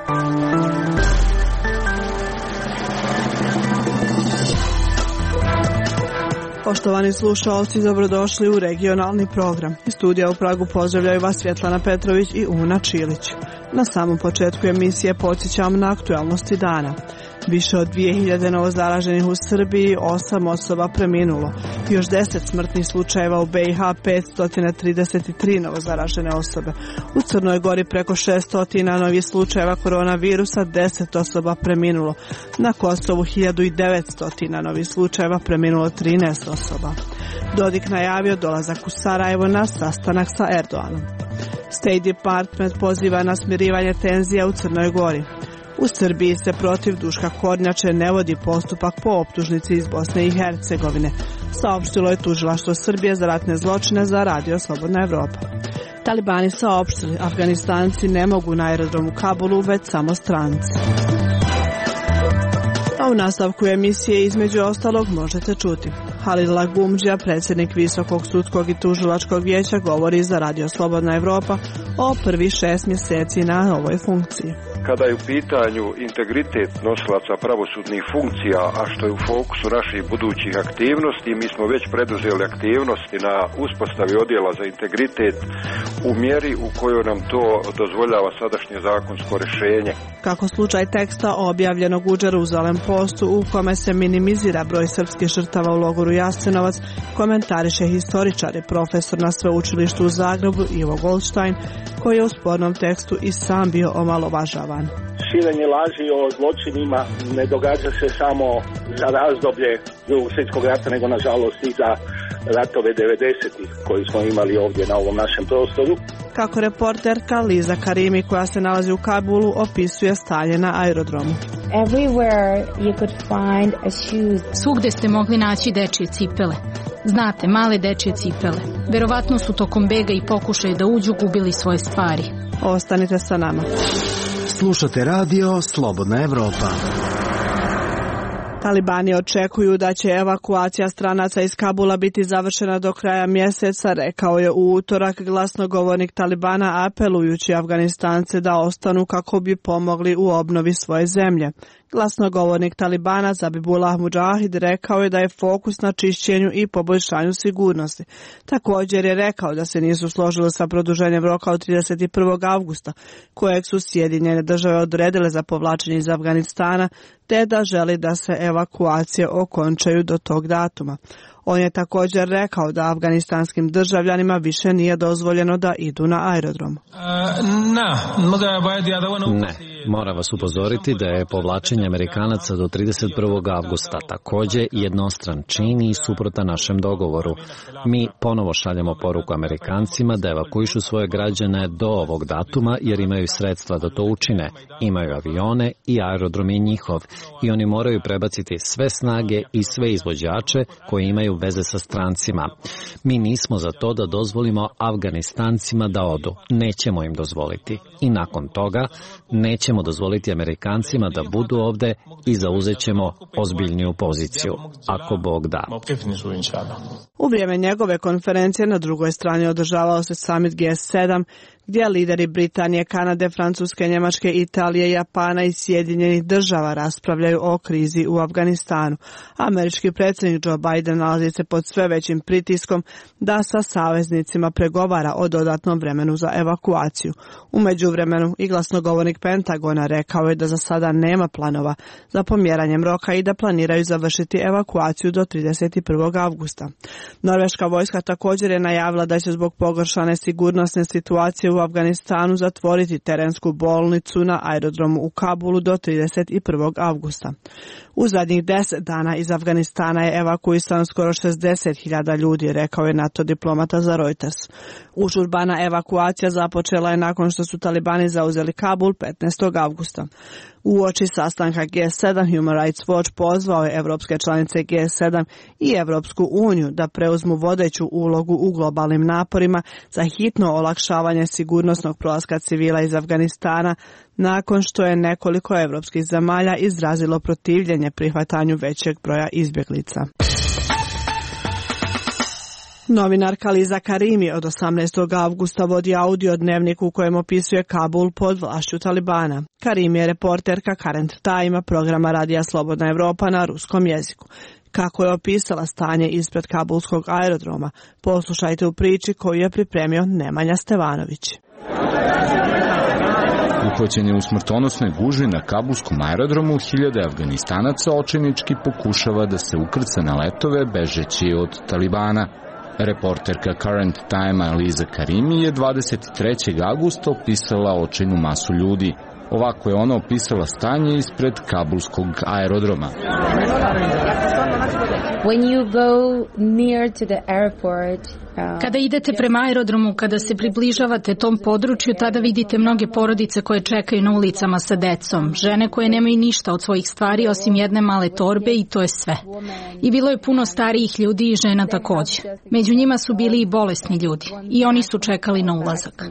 Poštovani slušalci, dobrodošli u regionalni program. Iz studija u Pragu pozdravljaju vas Svjetlana Petrović i Una Čilić. Na samom početku emisije podsjećam na aktualnosti dana. Više od 2000 novozaraženih u Srbiji, 8 osoba preminulo. Još 10 smrtnih slučajeva u BiH, 533 novozaražene osobe. U Crnoj Gori preko 600 novih slučajeva koronavirusa, 10 osoba preminulo. Na Kosovu 1900 novih slučajeva, preminulo 13 osoba. Dodik najavio dolazak u Sarajevo na sastanak sa Erdoganom. State Department poziva na smirivanje tenzija u Crnoj Gori. U Srbiji se protiv Duška Kornjače ne vodi postupak po optužnici iz Bosne i Hercegovine, saopštilo je tužilaštvo Srbije za ratne zločine za Radio Slobodna Evropa. Talibani saopštili, Afganistanci ne mogu na aerodromu u Kabulu, već samo stranci. A u nastavku emisije između ostalog možete čuti. Halil Gumdžija, predsjednik Visokog sudskog i tužilačkog vijeća, govori za Radio Slobodna Evropa o prvih 6 mjeseci na ovoj funkciji. Kada je u pitanju integritet nosilaca pravosudnih funkcija, a što je u fokusu naših budućih aktivnosti, mi smo već preduzeli aktivnosti na uspostavi odjela za integritet u mjeri u kojoj nam to dozvoljava sadašnje zakonsko rješenje. Kako slučaj teksta objavljenog u Jeruzalem Postu u kome se minimizira broj srpskih žrtava u logoru Jasenovac, komentariše historičar i profesor na sveučilištu u Zagrebu Ivo Goldstein, koji je u spornom tekstu i sam bio omalovažavan. Širenje laži o zločinima ne događa se samo za razdoblje Drugog svjetskog rata, nego nažalost i za ratove 90-ih koji smo imali ovdje na ovom našem prostoru. Kako reporterka Liza Karimi, koja se nalazi u Kabulu, opisuje stanje na aerodromu. Svugde ste mogli naći dečje cipele. Znate, male dečje cipele. Verovatno su tokom bega i pokušaja da uđu gubili svoje stvari. Ostanite sa nama. Slušate Radio Slobodna Evropa. Talibani očekuju da će evakuacija stranaca iz Kabula biti završena do kraja mjeseca, rekao je u utorak glasnogovornik Talibana, apelujući Afganistance da ostanu kako bi pomogli u obnovi svoje zemlje. Glasnogovornik Talibana Zabihullah Mujahid rekao je da je fokus na čišćenju i poboljšanju sigurnosti. Također je rekao da se nisu složili sa produženjem roka od 31. avgusta, kojeg su Sjedinjene države odredile za povlačenje iz Afganistana, te da želi da se evakuacije okončaju do tog datuma. On je također rekao da afganistanskim državljanima više nije dozvoljeno da idu na aerodrom. Ne, moram vas upozoriti da je povlačenje Amerikanaca do 31. avgusta također jednostran čin i suprotan našem dogovoru. Mi ponovo šaljemo poruku Amerikancima da evakuišu svoje građane do ovog datuma jer imaju sredstva da to učine. Imaju avione i aerodrom je njihov i oni moraju prebaciti sve snage i sve izvođače koji imaju veze sa strancima. Mi nismo za to da dozvolimo Afganistancima da odu. Nećemo im dozvoliti. I nakon toga nećemo dozvoliti Amerikancima da budu ovde i zauzet ćemo ozbiljniju poziciju, ako Bog da. U vrijeme njegove konferencije na drugoj strani održavao se summit G7, gdje lideri Britanije, Kanade, Francuske, Njemačke, Italije, Japana i Sjedinjenih država raspravljaju o krizi u Afganistanu. Američki predsjednik Joe Biden nalazi se pod sve većim pritiskom da sa saveznicima pregovara o dodatnom vremenu za evakuaciju. U međuvremenu i glasnogovornik Pentagona rekao je da za sada nema planova za pomjeranjem roka i da planiraju završiti evakuaciju do 31. avgusta. Norveška vojska također je najavila da će zbog pogoršane sigurnosne situacije u Afganistanu zatvoriti terensku bolnicu na aerodromu u Kabulu do 31. avgusta. U zadnjih 10 dana iz Afganistana je evakuisano skoro 60.000 ljudi, rekao je NATO diplomata za Reuters. Užurbana evakuacija započela je nakon što su Talibani zauzeli Kabul 15. avgusta. Uoči sastanka G7, Human Rights Watch pozvao je evropske članice G7 i Evropsku uniju da preuzmu vodeću ulogu u globalnim naporima za hitno olakšavanje sigurnosnog prolaska civila iz Afganistana, nakon što je nekoliko evropskih zemalja izrazilo protivljenje prihvatanju većeg broja izbjeglica. Novinarka Liza Karimi od 18. avgusta vodi audio dnevnik u kojem opisuje Kabul pod vlašću Talibana. Karimi je reporterka Current Time, programa Radija Slobodna Evropa na ruskom jeziku. Kako je opisala stanje ispred kabulskog aerodroma, poslušajte u priči koju je pripremio Nemanja Stevanović. Uhvaćen je u smrtonosnoj gužvi na kabulskom aerodromu, hiljade Afganistanaca očajnički pokušava da se ukrca na letove bežeći od Talibana. Reporterka Current Time Liza Karimi je 23. avgusta opisala očajnu masu ljudi. Ovako je ona opisala stanje ispred kabulskog aerodroma. Kada idete prema aerodromu, kada se približavate tom području, tada vidite mnoge porodice koje čekaju na ulicama sa decom, žene koje nemaju ništa od svojih stvari osim jedne male torbe i to je sve. I bilo je puno starijih ljudi i žena takođe. Među njima su bili i bolesni ljudi i oni su čekali na ulazak.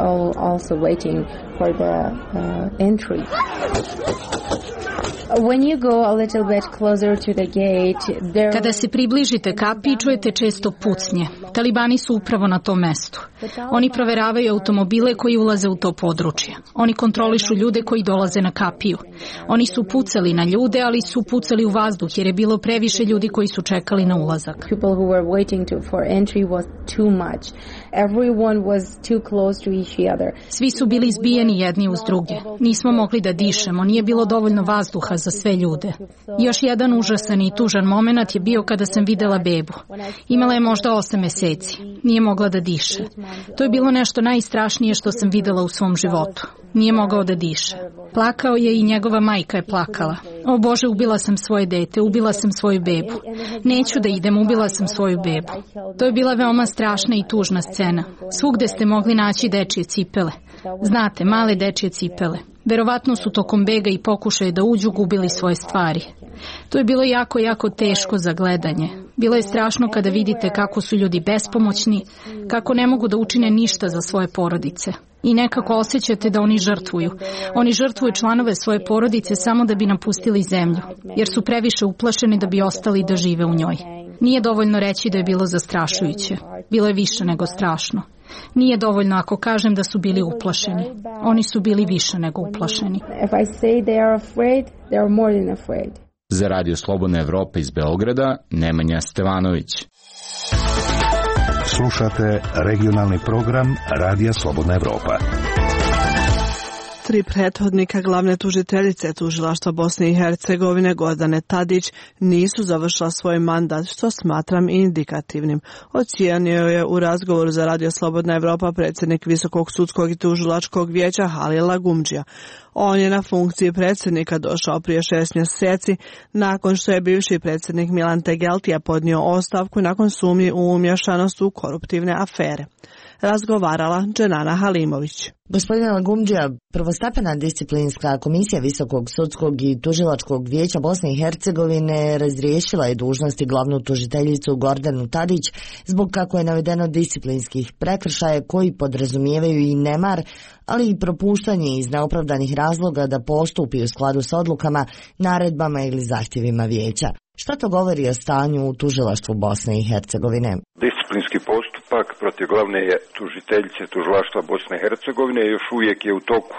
Kada se približite kapiji, čujete često pucnje. Talibani su upravo na tom mestu. Oni proveravaju automobile koji ulaze u to područje. Oni kontrolišu ljude koji dolaze na kapiju. Oni su pucali na ljude, ali su pucali u vazduh jer je bilo previše ljudi koji su čekali na ulazak. Svi su bili izbijeni jedni uz druge. Nismo mogli da dišemo, nije bilo dovoljno vazduha za sve ljude. Još jedan užasan i tužan moment je bio kada sam videla bebu. Imala je možda 8 meseci. Nije mogla da diše. To je bilo nešto najstrašnije što sam videla u svom životu. Nije mogao da diše. Plakao je i njegova majka je plakala. O Bože, ubila sam svoje dete, ubila sam svoju bebu. Neću da idem, ubila sam svoju bebu. To je bila veoma strašna i tužna scena. Svugde ste mogli naći dečije cipele. Znate, male dečije cipele. Verovatno su tokom bega i pokušaja da uđu gubili svoje stvari. To je bilo jako, jako teško za gledanje. Bilo je strašno kada vidite kako su ljudi bespomoćni, kako ne mogu da učine ništa za svoje porodice. I nekako osjećate da oni žrtvuju. Oni žrtvuju članove svoje porodice samo da bi napustili zemlju, jer su previše uplašeni da bi ostali da žive u njoj. Nije dovoljno reći da je bilo zastrašujuće. Bilo je više nego strašno. Nije dovoljno ako kažem da su bili uplašeni. Oni su bili više nego uplašeni. Za Radio Slobodna Evropa iz Beograda, Nemanja Stevanović. Slušate regionalni program Radija Slobodna Evropa. 3 prethodnika glavne tužiteljice tužilaštva Bosne i Hercegovine Gordane Tadić nisu završila svoj mandat, što smatram indikativnim. Ocijenio je u razgovoru za Radio Slobodna Evropa predsjednik Visokog sudskog i tužilačkog vijeća Halil Lagumdžija. On je na funkciji predsjednika došao prije 6 mjeseci nakon što je bivši predsjednik Milan Tegeltija podnio ostavku nakon sumnji u umješanost u koruptivne afere. Razgovarala Dženana Halimović. Gospodine Lagumdžija, prvostepena disciplinska komisija Visokog sudskog i tužilačkog vijeća Bosne i Hercegovine razriješila je dužnosti glavnu tužiteljicu Gordanu Tadić zbog, kako je navedeno, disciplinskih prekršaja koji podrazumijevaju i nemar, ali i propuštanje iz neopravdanih razloga da postupi u skladu s odlukama, naredbama ili zahtjevima vijeća. Šta to govori o stanju u tužilaštvu Bosne i Hercegovine? Disciplinski postupak protiv glavne tužiteljice tužilaštva Bosne i Hercegovine još uvijek je u toku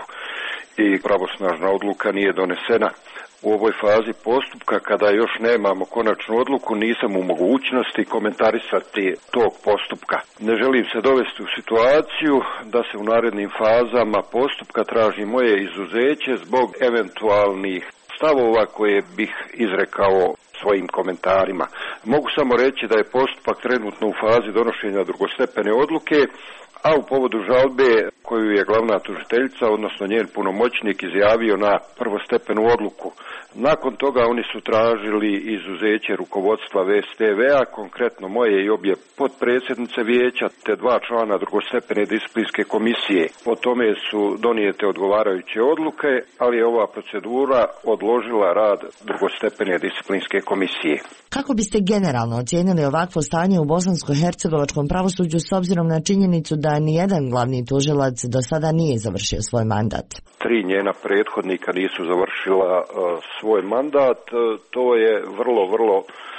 i pravosnažna odluka nije donesena. U ovoj fazi postupka, kada još nemamo konačnu odluku, nisam u mogućnosti komentarisati tog postupka. Ne želim se dovesti u situaciju da se u narednim fazama postupka traži moje izuzeće zbog eventualnih stavova koje bih izrekao svojim komentarima. Mogu samo reći da je postupak trenutno u fazi donošenja drugostepene odluke, a u povodu žalbe koju je glavna tužiteljica, odnosno njen punomoćnik, izjavio na prvostepenu odluku. Nakon toga oni su tražili izuzeće rukovodstva VSTV-a, konkretno moje i obje potpredsjednice vijeća, te 2 člana drugostepene disciplinske komisije. Po tome su donijete odgovarajuće odluke, ali je ova procedura odložila rad drugostepene disciplinske komisije. Kako biste generalno ocijenili ovakvo stanje u bosansko-hercegovačkom pravosuđu s obzirom na činjenicu da nijedan glavni tužilac do sada nije završio svoj mandat? 3 njena prethodnika nisu završila svoj mandat. To je vrlo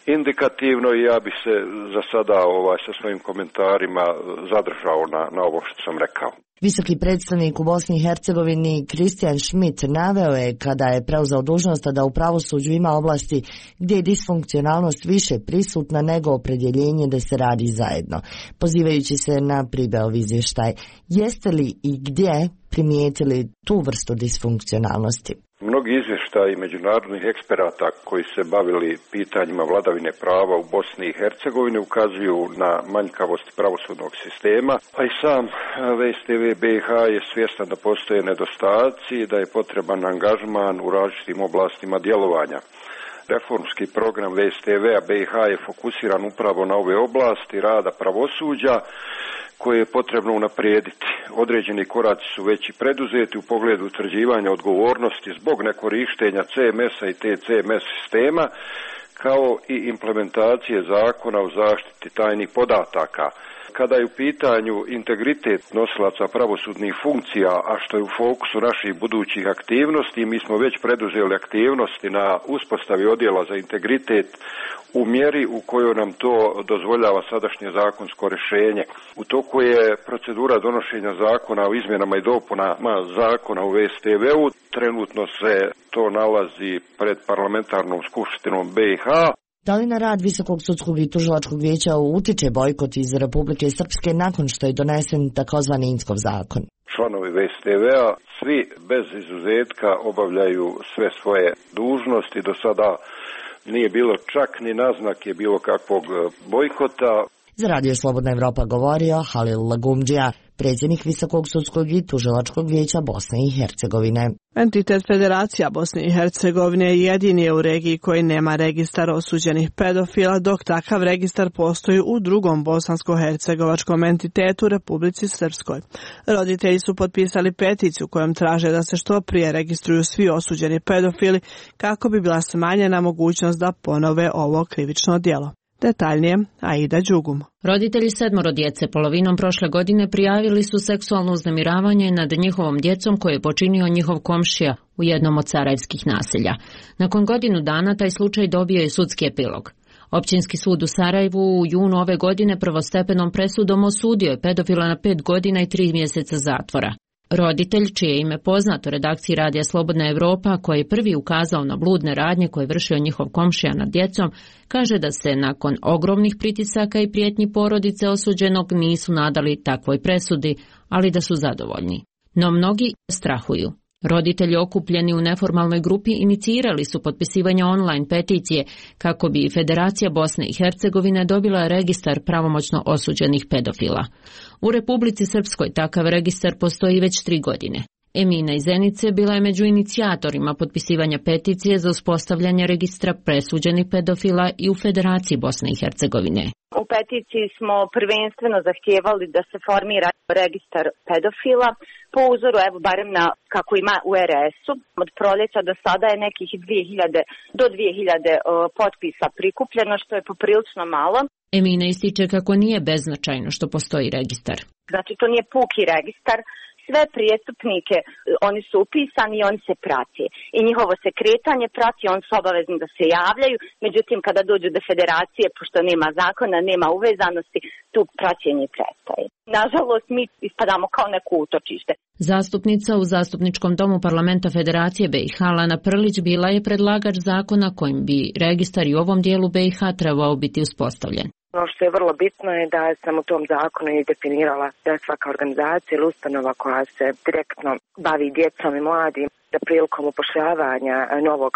indikativno i ja bi se za sada sa svojim komentarima zadržao na ovo što sam rekao. Visoki predstavnik u Bosni i Hercegovini Kristijan Schmidt naveo je kada je preuzeo dužnost da u pravosuđu ima oblasti gdje je disfunkcionalnost više prisutna nego opredjeljenje da se radi zajedno, pozivajući se na Pribeov izvještaj. Jeste li i gdje primijetili tu vrstu disfunkcionalnosti? Mnogi izvještaji međunarodnih eksperata koji se bavili pitanjima vladavine prava u Bosni i Hercegovini ukazuju na manjkavost pravosudnog sistema, a i sam VSTV BiH je svjestan da postoje nedostaci i da je potreban angažman u različitim oblastima djelovanja. Reformski program VSTV-a BiH je fokusiran upravo na ove oblasti rada pravosuđa koje je potrebno unaprijediti. Određeni koraci su već i preduzeti u pogledu utvrđivanja odgovornosti zbog nekorištenja CMS-a i TCMS sistema, kao i implementacije zakona o zaštiti tajnih podataka. Kada je u pitanju integritet nosilaca pravosudnih funkcija, a što je u fokusu naših budućih aktivnosti, mi smo već preduzeli aktivnosti na uspostavi odjela za integritet u mjeri u kojoj nam to dozvoljava sadašnje zakonsko rješenje. U toku je procedura donošenja zakona o izmjenama i dopunama zakona u VSTV-u. Trenutno se to nalazi pred parlamentarnom skupštinom BiH. Da li na rad Visokog sudskog i tužilačkog vijeća utiče bojkot iz Republike Srpske nakon što je donesen takozvani Inckov zakon? Članovi VSTV-a svi bez izuzetka obavljaju sve svoje dužnosti. Do sada nije bilo čak ni naznake bilo kakvog bojkota. Za Radio Slobodna Evropa govorio Halil Lagumdžija, predsjednik Visokog sudskog i tužilačkog vijeća Bosne i Hercegovine. Entitet Federacija Bosne i Hercegovine jedini je u regiji koji nema registar osuđenih pedofila, dok takav registar postoji u drugom bosansko-hercegovačkom entitetu Republici Srpskoj. Roditelji su potpisali peticiju kojom traže da se što prije registruju svi osuđeni pedofili kako bi bila smanjena mogućnost da ponove ovo krivično djelo. Detaljnije, Aida Đugum. Roditelji 7 djece polovinom prošle godine prijavili su seksualno uznemiravanje nad njihovom djecom koje je počinio njihov komšija u jednom od sarajevskih naselja. Nakon godinu dana taj slučaj dobio je sudski epilog. Općinski sud u Sarajevu u junu ove godine prvostepenom presudom osudio je pedofila na 5 godina i 3 mjeseca zatvora. Roditelj, čije ime poznato redakciji Radija Slobodna Evropa, koji je prvi ukazao na bludne radnje koje je vršio njihov komšija nad djecom, kaže da se nakon ogromnih pritisaka i prijetnji porodice osuđenog nisu nadali takvoj presudi, ali da su zadovoljni. No mnogi strahuju. Roditelji okupljeni u neformalnoj grupi inicirali su potpisivanje online peticije kako bi Federacija Bosne i Hercegovine dobila registar pravomoćno osuđenih pedofila. U Republici Srpskoj takav registar postoji već 3 godine. Emina iz Zenice bila je među inicijatorima potpisivanja peticije za uspostavljanje registra presuđenih pedofila i u Federaciji Bosne i Hercegovine. U peticiji smo prvenstveno zahtijevali da se formira registar pedofila po uzoru, evo barem na kako ima u RS-u. Od proljeća do sada je nekih 2000 do 2000 potpisa prikupljeno, što je poprilično malo. Emina ističe kako nije beznačajno što postoji registar. Znači to nije puki registar. Sve prijestupnike, oni su upisani i oni se prati. I njihovo se kretanje prati, oni su obavezni da se javljaju. Međutim, kada dođu do federacije, pošto nema zakona, nema uvezanosti, tu praćenje prestaje. Nažalost, mi ispadamo kao neko utočište. Zastupnica u Zastupničkom domu Parlamenta Federacije BiH Lana Prlić bila je predlagač zakona kojim bi registar i u ovom dijelu BiH trebao biti uspostavljen. Ono što je vrlo bitno je da sam u tom zakonu i definirala da svaka organizacija ili ustanova koja se direktno bavi djecom i mladim, da prilikom upošljavanja novog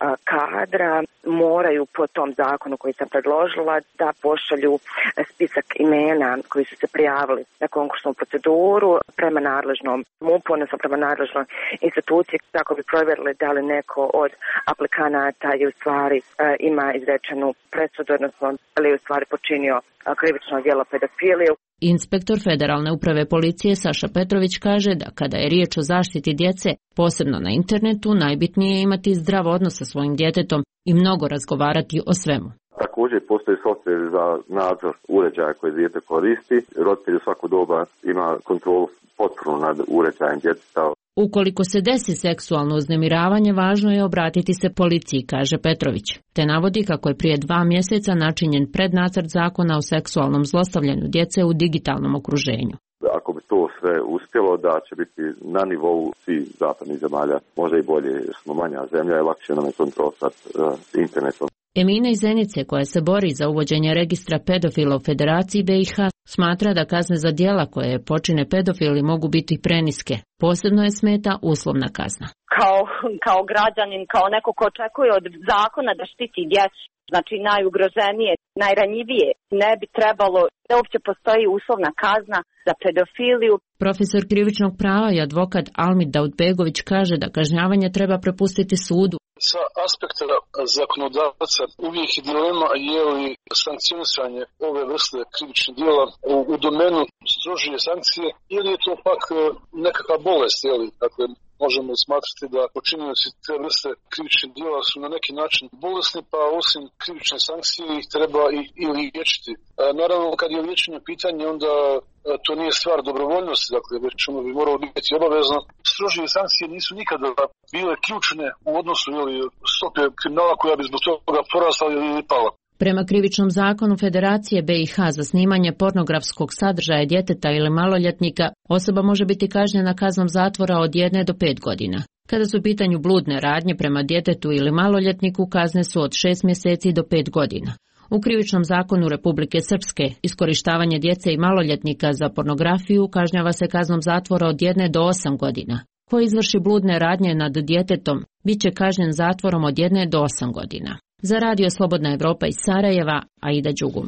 kadra moraju po tom zakonu koji sam predložila da pošalju spisak imena koji su se prijavili na konkursnu proceduru prema nadležnom MUP-u, odnosno prema nadležnoj instituciji, kako bi provjerili da li neko od aplikanata je u stvari ima izrečenu presudu, odnosno da li je u stvari počinio krivično djelo pedofilije. Inspektor Federalne uprave policije Saša Petrović kaže da kada je riječ o zaštiti djece, posebno na internetu, najbitnije je imati zdrav odnos sa svojim djetetom i mnogo razgovarati o svemu. Također postoji softver za nadzor uređaja koje dijete koristi. Roditelj u svako doba ima kontrolu potpuno nad uređajem djeteta. Ukoliko se desi seksualno uznemiravanje, važno je obratiti se policiji, kaže Petrović, te navodi kako je prije 2 mjeseca načinjen prednacrt zakona o seksualnom zlostavljanju djece u digitalnom okruženju. Ako bi to sve uspjelo, da će biti na nivou svih zapadnih zemalja, možda i bolje, jer smo manja zemlja i lakše nam je kontrolisati internetom. Emina iz Zenice, koja se bori za uvođenje registra pedofila u Federaciji BiH, smatra da kazne za djela koje počine pedofili mogu biti preniske. Posebno je smeta uslovna kazna. Kao građanin, kao neko ko očekuje od zakona da štiti djecu, znači najugroženije, najranjivije, ne bi trebalo da uopće postoji uslovna kazna za pedofiliju. Profesor krivičnog prava i advokat Almid Daudbegović kaže da kažnjavanje treba prepustiti sudu. Sa aspekta zakonodavca uvijek je dilema je li sankcionisanje ove vrste krivičnih djela u domenu strožije sankcije ili je to pak nekakva bolest, dakle možemo smatrati da počinioci te vrste krivičnih djela su na neki način bolesni, pa osim krivične sankcije ih treba i liječiti. Naravno, kad je liječenje pitanje, onda to nije stvar dobrovoljnosti, dakle već ono bi moralo biti obavezno. Strožije sankcije nisu nikada bile ključne u odnosu stope kriminala koja bi zbog toga porasla ili pala. Prema krivičnom zakonu Federacije BiH za snimanje pornografskog sadržaja djeteta ili maloljetnika, osoba može biti kažnjena kaznom zatvora od 1 do 5 godina. Kada su u pitanju bludne radnje prema djetetu ili maloljetniku, kazne su od 6 mjeseci do 5 godina. U krivičnom zakonu Republike Srpske iskorištavanje djece i maloljetnika za pornografiju kažnjava se kaznom zatvora od 1 do 8 godina. Ko izvrši bludne radnje nad djetetom, bit će kažnjen zatvorom od 1 do 8 godina. Za Radio Slobodna Evropa iz Sarajeva, Aida Đugum.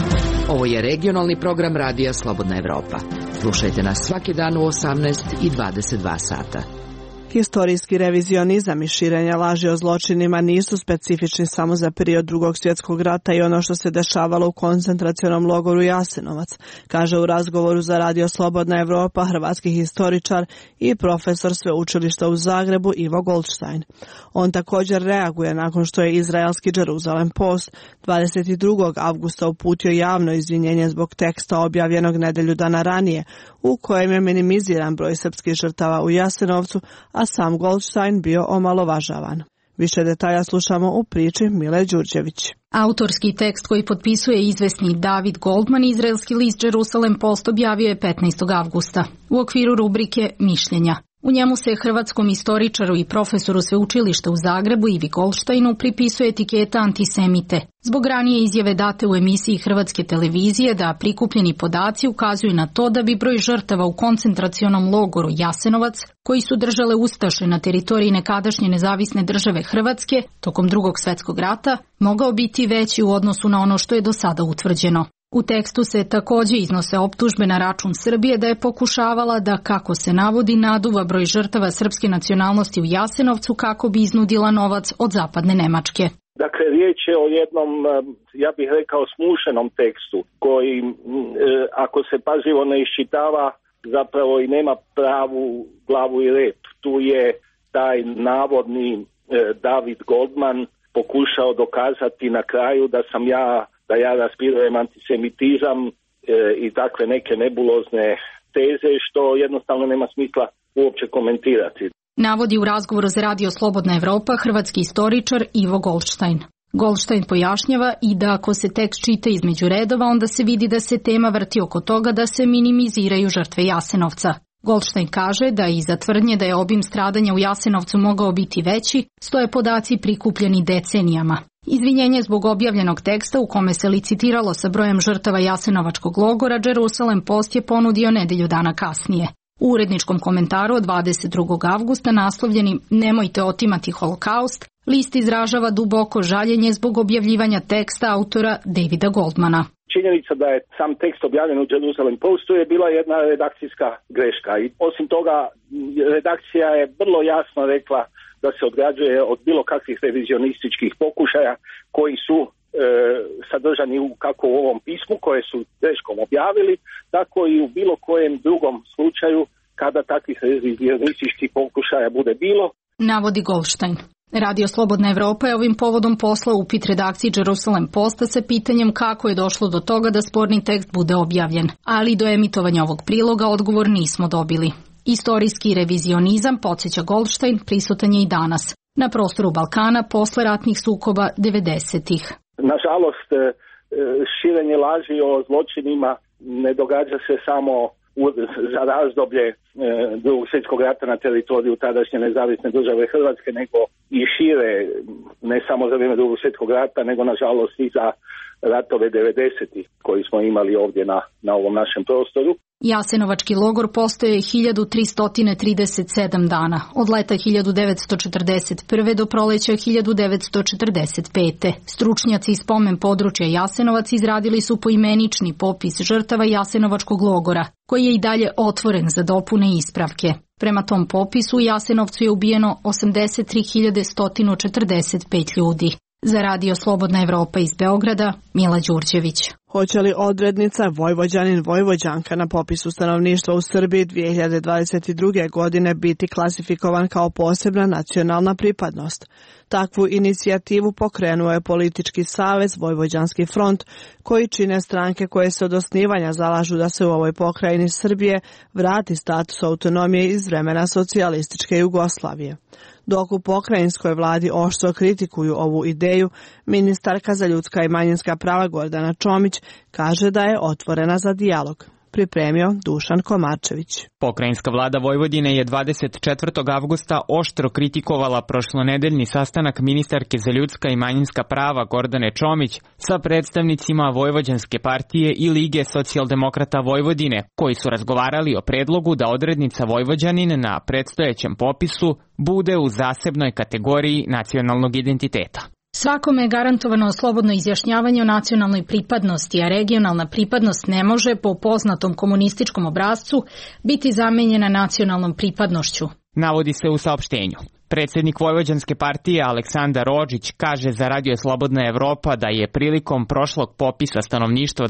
Ovo je regionalni program Radija Slobodna Evropa. Slušajte nas svaki dan u 18 i 22 sata. Historijski revizionizam i širenje laži o zločinima nisu specifični samo za period Drugog svjetskog rata i ono što se dešavalo u koncentracionom logoru Jasenovac, kaže u razgovoru za Radio Slobodna Evropa hrvatski historičar i profesor sveučilišta u Zagrebu Ivo Goldstein. On također reaguje nakon što je izraelski Jerusalem Post 22. avgusta uputio javno izvinjenje zbog teksta objavljenog nedjelju dana ranije, u kojem je minimiziran broj srpskih žrtava u Jasenovcu, a sam Goldstein bio omalovažavan. Više detalja slušamo u priči Mile Đurđević. Autorski tekst koji potpisuje izvesni David Goldman, izraelski list Jerusalem Post objavio je 15. avgusta u okviru rubrike Mišljenja. U njemu se hrvatskom istoričaru i profesoru sveučilišta u Zagrebu Ivi Goldsteinu pripisuje etiketa antisemite. Zbog ranije izjave date u emisiji Hrvatske televizije da prikupljeni podaci ukazuju na to da bi broj žrtava u koncentracionom logoru Jasenovac, koji su držale ustaše na teritoriji nekadašnje nezavisne države Hrvatske tokom Drugog svjetskog rata, mogao biti veći u odnosu na ono što je do sada utvrđeno. U tekstu se također iznose optužbe na račun Srbije da je pokušavala da, kako se navodi, naduva broj žrtava srpske nacionalnosti u Jasenovcu kako bi iznudila novac od zapadne Nemačke. Dakle, riječ je o jednom, ja bih rekao, smušenom tekstu koji, ako se pažljivo ne iščitava, zapravo i nema pravu glavu i rep. Tu je taj navodni David Goldman pokušao dokazati na kraju da ja raspirujem antisemitizam i takve neke nebulozne teze, što jednostavno nema smisla uopće komentirati. Navodi u razgovoru za Radio Slobodna Evropa hrvatski istoričar Ivo Goldstein. Goldstein pojašnjava i da ako se tekst čita između redova, onda se vidi da se tema vrti oko toga da se minimiziraju žrtve Jasenovca. Goldstein kaže da iza tvrdnje da je obim stradanja u Jasenovcu mogao biti veći, stoje podaci prikupljeni decenijama. Izvinjenje zbog objavljenog teksta u kome se licitiralo sa brojem žrtava Jasenovačkog logora Jerusalem Post je ponudio nedjelju dana kasnije. U uredničkom komentaru od 22. avgusta naslovljenim Nemojte otimati holokaust, list izražava duboko žaljenje zbog objavljivanja teksta autora Davida Goldmana. Činjenica da je sam tekst objavljen u Jerusalem Postu je bila jedna redakcijska greška i osim toga redakcija je vrlo jasno rekla da se ograđuje od bilo kakvih revizionističkih pokušaja koji su sadržani kako u ovom pismu koje su greškom objavili, tako i u bilo kojem drugom slučaju kada takvih revizionističkih pokušaja bude bilo. Navodi Goldstein. Radio Slobodna Evropa je ovim povodom poslao upit redakciji Jerusalem Posta sa pitanjem kako je došlo do toga da sporni tekst bude objavljen, ali do emitovanja ovog priloga odgovor nismo dobili. Istorijski revizionizam, podsjeća Goldstein, prisutan je i danas na prostoru Balkana posle ratnih sukoba 90-ih. Nažalost, širenje laži o zločinima ne događa se samo za razdoblje Drugog svjetskog rata na teritoriju tadašnje nezavisne države Hrvatske, nego i šire, ne samo za vrijeme Drugog svjetskog rata, nego nažalost i za ratove 90-ih koji smo imali ovdje na ovom našem prostoru. Jasenovački logor postoje 1337 dana, od leta 1941. do proleća 1945. Stručnjaci iz spomen područja Jasenovac izradili su poimenični popis žrtava Jasenovačkog logora, koji je i dalje otvoren za dopune i ispravke. Prema tom popisu u Jasenovcu je ubijeno 83.145 ljudi. Za Radio Slobodna Evropa iz Beograda, Mila Đurđević. Hoće li odrednica Vojvođanin-Vojvođanka na popisu stanovništva u Srbiji 2022. godine biti klasifikovan kao posebna nacionalna pripadnost? Takvu inicijativu pokrenuo je politički savez Vojvođanski front, koji čine stranke koje se od osnivanja zalažu da se u ovoj pokrajini Srbije vrati status autonomije iz vremena socijalističke Jugoslavije. Dok u pokrajinskoj vladi oštro kritikuju ovu ideju, ministarka za ljudska i manjinska prava Gordana Čomić kaže da je otvorena za dijalog. Pripremio Dušan Komarčević. Pokrajinska vlada Vojvodine je 24. avgusta oštro kritikovala prošlonedeljni sastanak ministarke za ljudska i manjinska prava Gordane Čomić sa predstavnicima Vojvođanske partije i Lige socijaldemokrata Vojvodine, koji su razgovarali o predlogu da odrednica Vojvođanin na predstojećem popisu bude u zasebnoj kategoriji nacionalnog identiteta. Svakome je garantovano slobodno izjašnjavanje o nacionalnoj pripadnosti, a regionalna pripadnost ne može, po poznatom komunističkom obrascu, biti zamenjena nacionalnom pripadnošću. Navodi se u saopštenju. Predsjednik Vojvođanske partije Aleksandar Odžić kaže za Radio Slobodna Evropa da je prilikom prošlog popisa stanovništva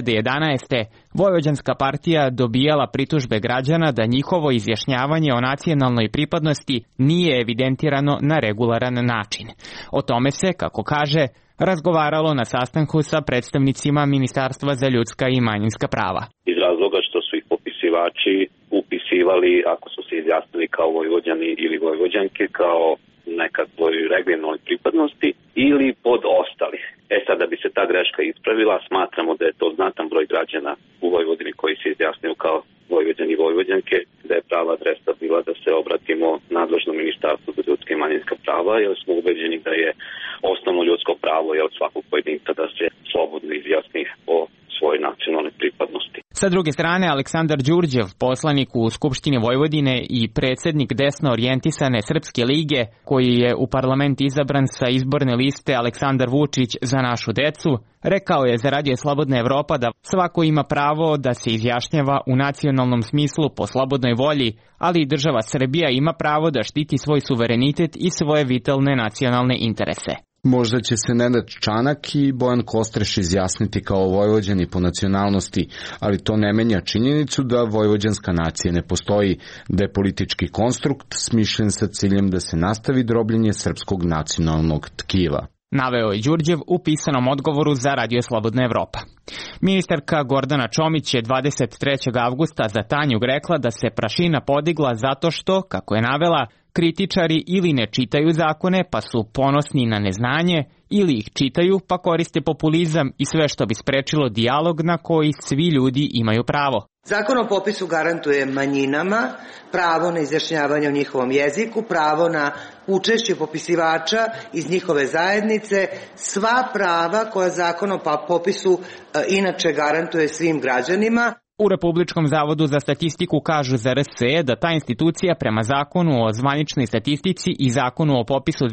2011. Vojvođanska partija dobijala pritužbe građana da njihovo izjašnjavanje o nacionalnoj pripadnosti nije evidentirano na regularan način. O tome se, kako kaže, razgovaralo na sastanku sa predstavnicima Ministarstva za ljudska i manjinska prava. Iz razloga što su ih popisivači upisivali, ako su se izjasnili kao Vojvođani ili Vojvođanke, kao nekakvoj regionalnoj pripadnosti ili pod ostali. Sad da bi se ta greška ispravila, smatramo da je to znatan broj građana u Vojvodini koji se izjasniju kao Vojvođani i Vojvođanke, da je prava adresa bila da se obratimo nadležnom Ministarstvu za ljudska i manjinska prava, jer smo ubeđeni da je osnovno ljudsko pravo svakog pojedinca da se slobodno izjasni o svojoj nacionalnoj pripadnosti. Sa druge strane, Aleksandar Đurđev, poslanik u Skupštini Vojvodine i predsjednik desno orijentisane Srpske lige, koji je u parlament izabran sa izborne liste Aleksandar Vučić za našu decu, rekao je za Radio Slobodna Evropa da svako ima pravo da se izjašnjava u nacionalnom smislu po slobodnoj volji, ali i država Srbija ima pravo da štiti svoj suverenitet i svoje vitalne nacionalne interese. Možda će se Nenad Čanak i Bojan Kostreš izjasniti kao Vojvođani po nacionalnosti, ali to ne menja činjenicu da vojvođanska nacija ne postoji, da je politički konstrukt smišljen sa ciljem da se nastavi drobljenje srpskog nacionalnog tkiva. Naveo je Đurđev u pisanom odgovoru za Radio Slobodna Evropa. Ministarka Gordana Čomić je 23. avgusta za Tanjug rekla da se prašina podigla zato što, kako je navela, kritičari ili ne čitaju zakone pa su ponosni na neznanje, ili ih čitaju pa koriste populizam i sve što bi sprečilo dijalog na koji svi ljudi imaju pravo. Zakon o popisu garantuje manjinama pravo na izjašnjavanje o njihovom jeziku, pravo na učešće popisivača iz njihove zajednice, sva prava koja zakon o popisu inače garantuje svim građanima. U Republičkom zavodu za statistiku kažu za RSE da ta institucija prema zakonu o zvaničnoj statistici i zakonu o popisu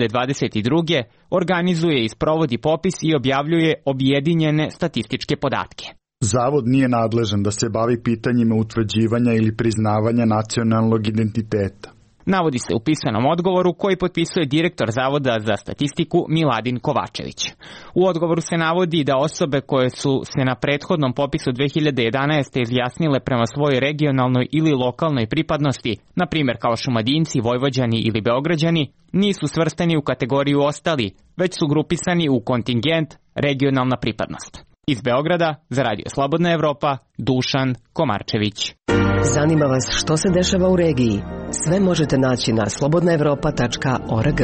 2022. organizuje i sprovodi popis i objavljuje objedinjene statističke podatke. Zavod nije nadležan da se bavi pitanjima utvrđivanja ili priznavanja nacionalnog identiteta. Navodi se u pisanom odgovoru koji potpisuje direktor Zavoda za statistiku Miladin Kovačević. U odgovoru se navodi da osobe koje su se na prethodnom popisu 2011. izjasnile prema svojoj regionalnoj ili lokalnoj pripadnosti, na primjer kao Šumadinci, Vojvođani ili Beograđani, nisu svrstani u kategoriju ostali, već su grupisani u kontingent regionalna pripadnost. Iz Beograda, za Radio Slobodna Evropa, Dušan Komarčević. Zanima vas što se dešava u regiji? Sve možete naći na slobodnaevropa.org.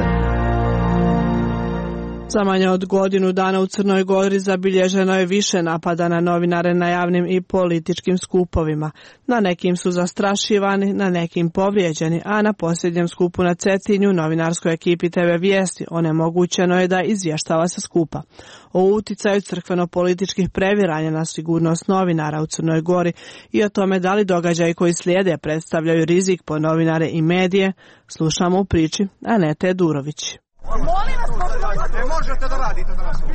Za manje od godinu dana u Crnoj Gori zabilježeno je više napada na novinare na javnim i političkim skupovima. Na nekim su zastrašivani, na nekim povrijeđeni, a na posljednjem skupu na Cetinju novinarskoj ekipi TV Vijesti onemogućeno je da izvještava sa skupa. O uticaju crkveno-političkih previranja na sigurnost novinara u Crnoj Gori i o tome da li događaji koji slijede predstavljaju rizik po novinare i medije, slušamo u priči Anete Durović. Ne možete da radite za nas.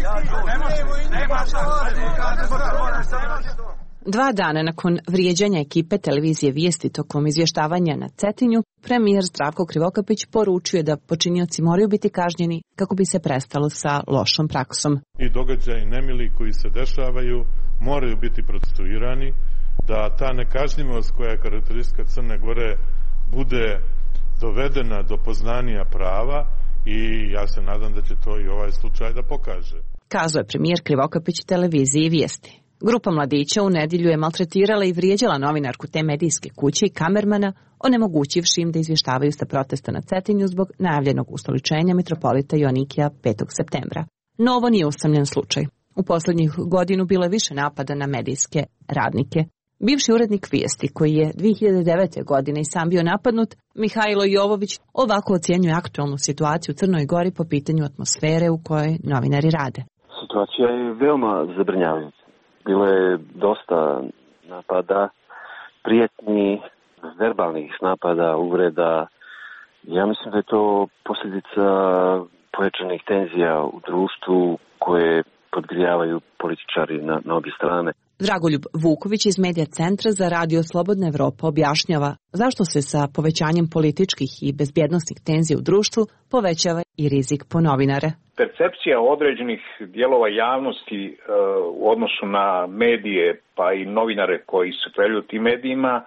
Dva dana nakon vrijeđanja ekipe televizije Vijesti tokom izvještavanja na Cetinju, premijer Zdravko Krivokapić poručio da počinioci moraju biti kažnjeni kako bi se prestalo sa lošom praksom. I događaji nemili koji se dešavaju moraju biti procesuirani, da ta nekažnjivost koja je karakteristika Crne Gore bude dovedena do poznanja prava i ja se nadam da će to i ovaj slučaj da pokaže. Kazao je premijer Krivokapić televiziji Vijesti. Grupa mladića u nedjelju je maltretirala i vrijeđala novinarku te medijske kuće i kamermana, onemogućivši im da izvještavaju sa protesta na Cetinju zbog najavljenog ustoličenja mitropolita Joanikija 5. septembra. No ovo nije usamljen slučaj. U posljednjih godinu bilo je više napada na medijske radnike. Bivši urednik Vijesti, koji je 2009. godine i sam bio napadnut, Mihajlo Jovović, ovako ocjenjuje aktualnu situaciju u Crnoj Gori po pitanju atmosfere u kojoj novinari rade. Situacija je veoma zabrinjavajuća. Bilo je dosta napada, prijetnji, verbalnih napada, uvreda. Ja mislim da je to posljedica pojačanih tenzija u društvu koje podgrijavaju političari na obje strane. Dragoljub Vuković iz Medija centra za Radio Slobodna Evropa objašnjava zašto se sa povećanjem političkih i bezbjednosnih tenzija u društvu povećava i rizik po novinare. Percepcija određenih dijelova javnosti u odnosu na medije pa i novinare koji se pojavljuju tim medijima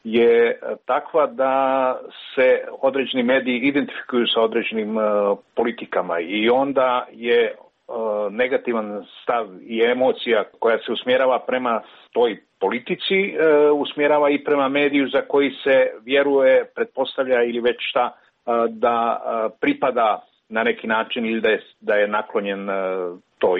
je takva da se određeni mediji identifikuju sa određenim politikama i onda je negativan stav i emocija koja se usmjerava prema toj politici, usmjerava i prema mediju za koji se vjeruje, pretpostavlja ili već šta da pripada na neki način ili da je naklonjen toj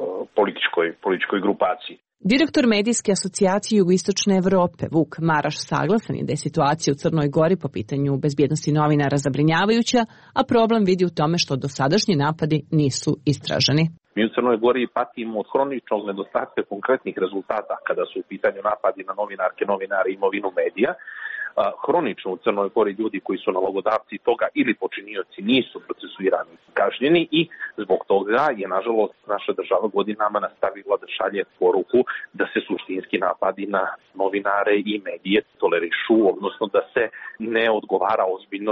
političkoj grupaciji. Direktor Medijske asocijacije Jugoistočne Evrope, Vuk Maraš, saglasan je da je situacija u Crnoj Gori po pitanju bezbjednosti novinara zabrinjavajuća, a problem vidi u tome što dosadašnji napadi nisu istraženi. Mi u Crnoj Gori patimo od hroničnog nedostatka konkretnih rezultata kada su u pitanju napadi na novinarke, novinare i imovinu medija. Hronično u Crnoj Gori ljudi koji su nalogodavci toga ili počinioci nisu procesuirani, kažnjeni i zbog toga je nažalost naša država godinama nastavila da šalje poruku da se suštinski napadi na novinare i medije tolerišu, odnosno da se ne odgovara ozbiljno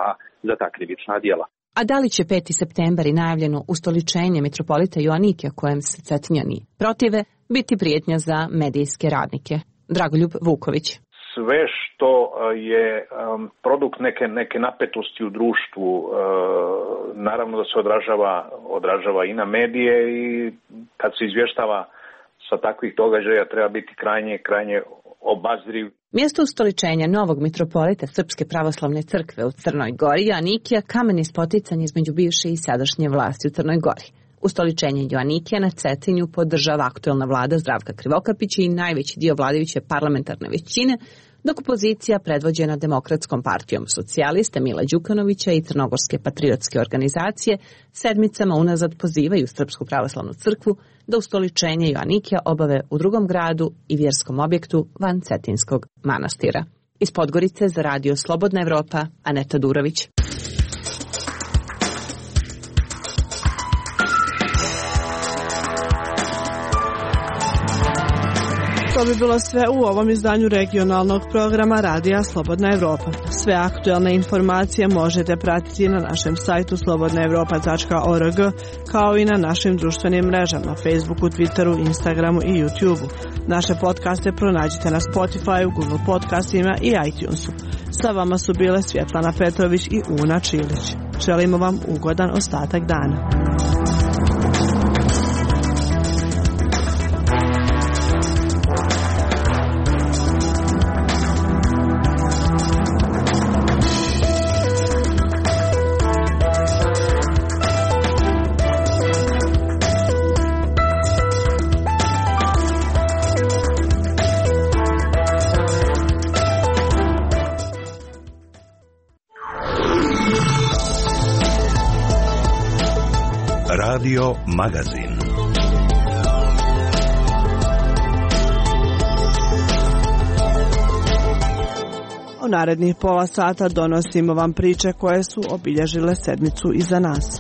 za ta krivična djela. A da li će 5. septembar i najavljeno ustoličenje mitropolita Joanikija kojem se Cetinjani protive biti prijetnja za medijske radnike? Dragoljub Vuković. Sve što je produkt neke napetosti u društvu, naravno da se odražava i na medije i kad se izvještava sa takvih događaja treba biti krajnje obazriv. Mjesto ustoličenja novog mitropolita Srpske pravoslavne crkve u Crnoj Gori, Joanikija, kamen je spoticanje između bivše i sadašnje vlasti u Crnoj Gori. Ustoličenje Joanikija na Cetinju podržava aktualna vlada Zdravka Krivokapića i najveći dio vladajuće parlamentarne većine, dok opozicija predvođena Demokratskom partijom socijalista Mila Đukanovića i Crnogorske patriotske organizacije sedmicama unazad pozivaju Srpsku pravoslavnu crkvu da ustoličenje Joanikija obave u drugom gradu i vjerskom objektu van Cetinskog manastira. Iz Podgorice za Radio Slobodna Evropa, Aneta Durović. To bi bilo sve u ovom izdanju regionalnog programa Radija Slobodna Evropa. Sve aktuelne informacije možete pratiti na našem sajtu slobodnaevropa.org, kao i na našim društvenim mrežama, Facebooku, Twitteru, Instagramu i YouTubeu. Naše podcaste pronađite na Spotify, Google podcastima i iTunesu. Sa vama su bile Svjetlana Petrović i Una Čilić. Želimo vam ugodan ostatak dana. Radio Magazin. U narednih pola sata donosimo vam priče koje su obilježile sedmicu iza nas.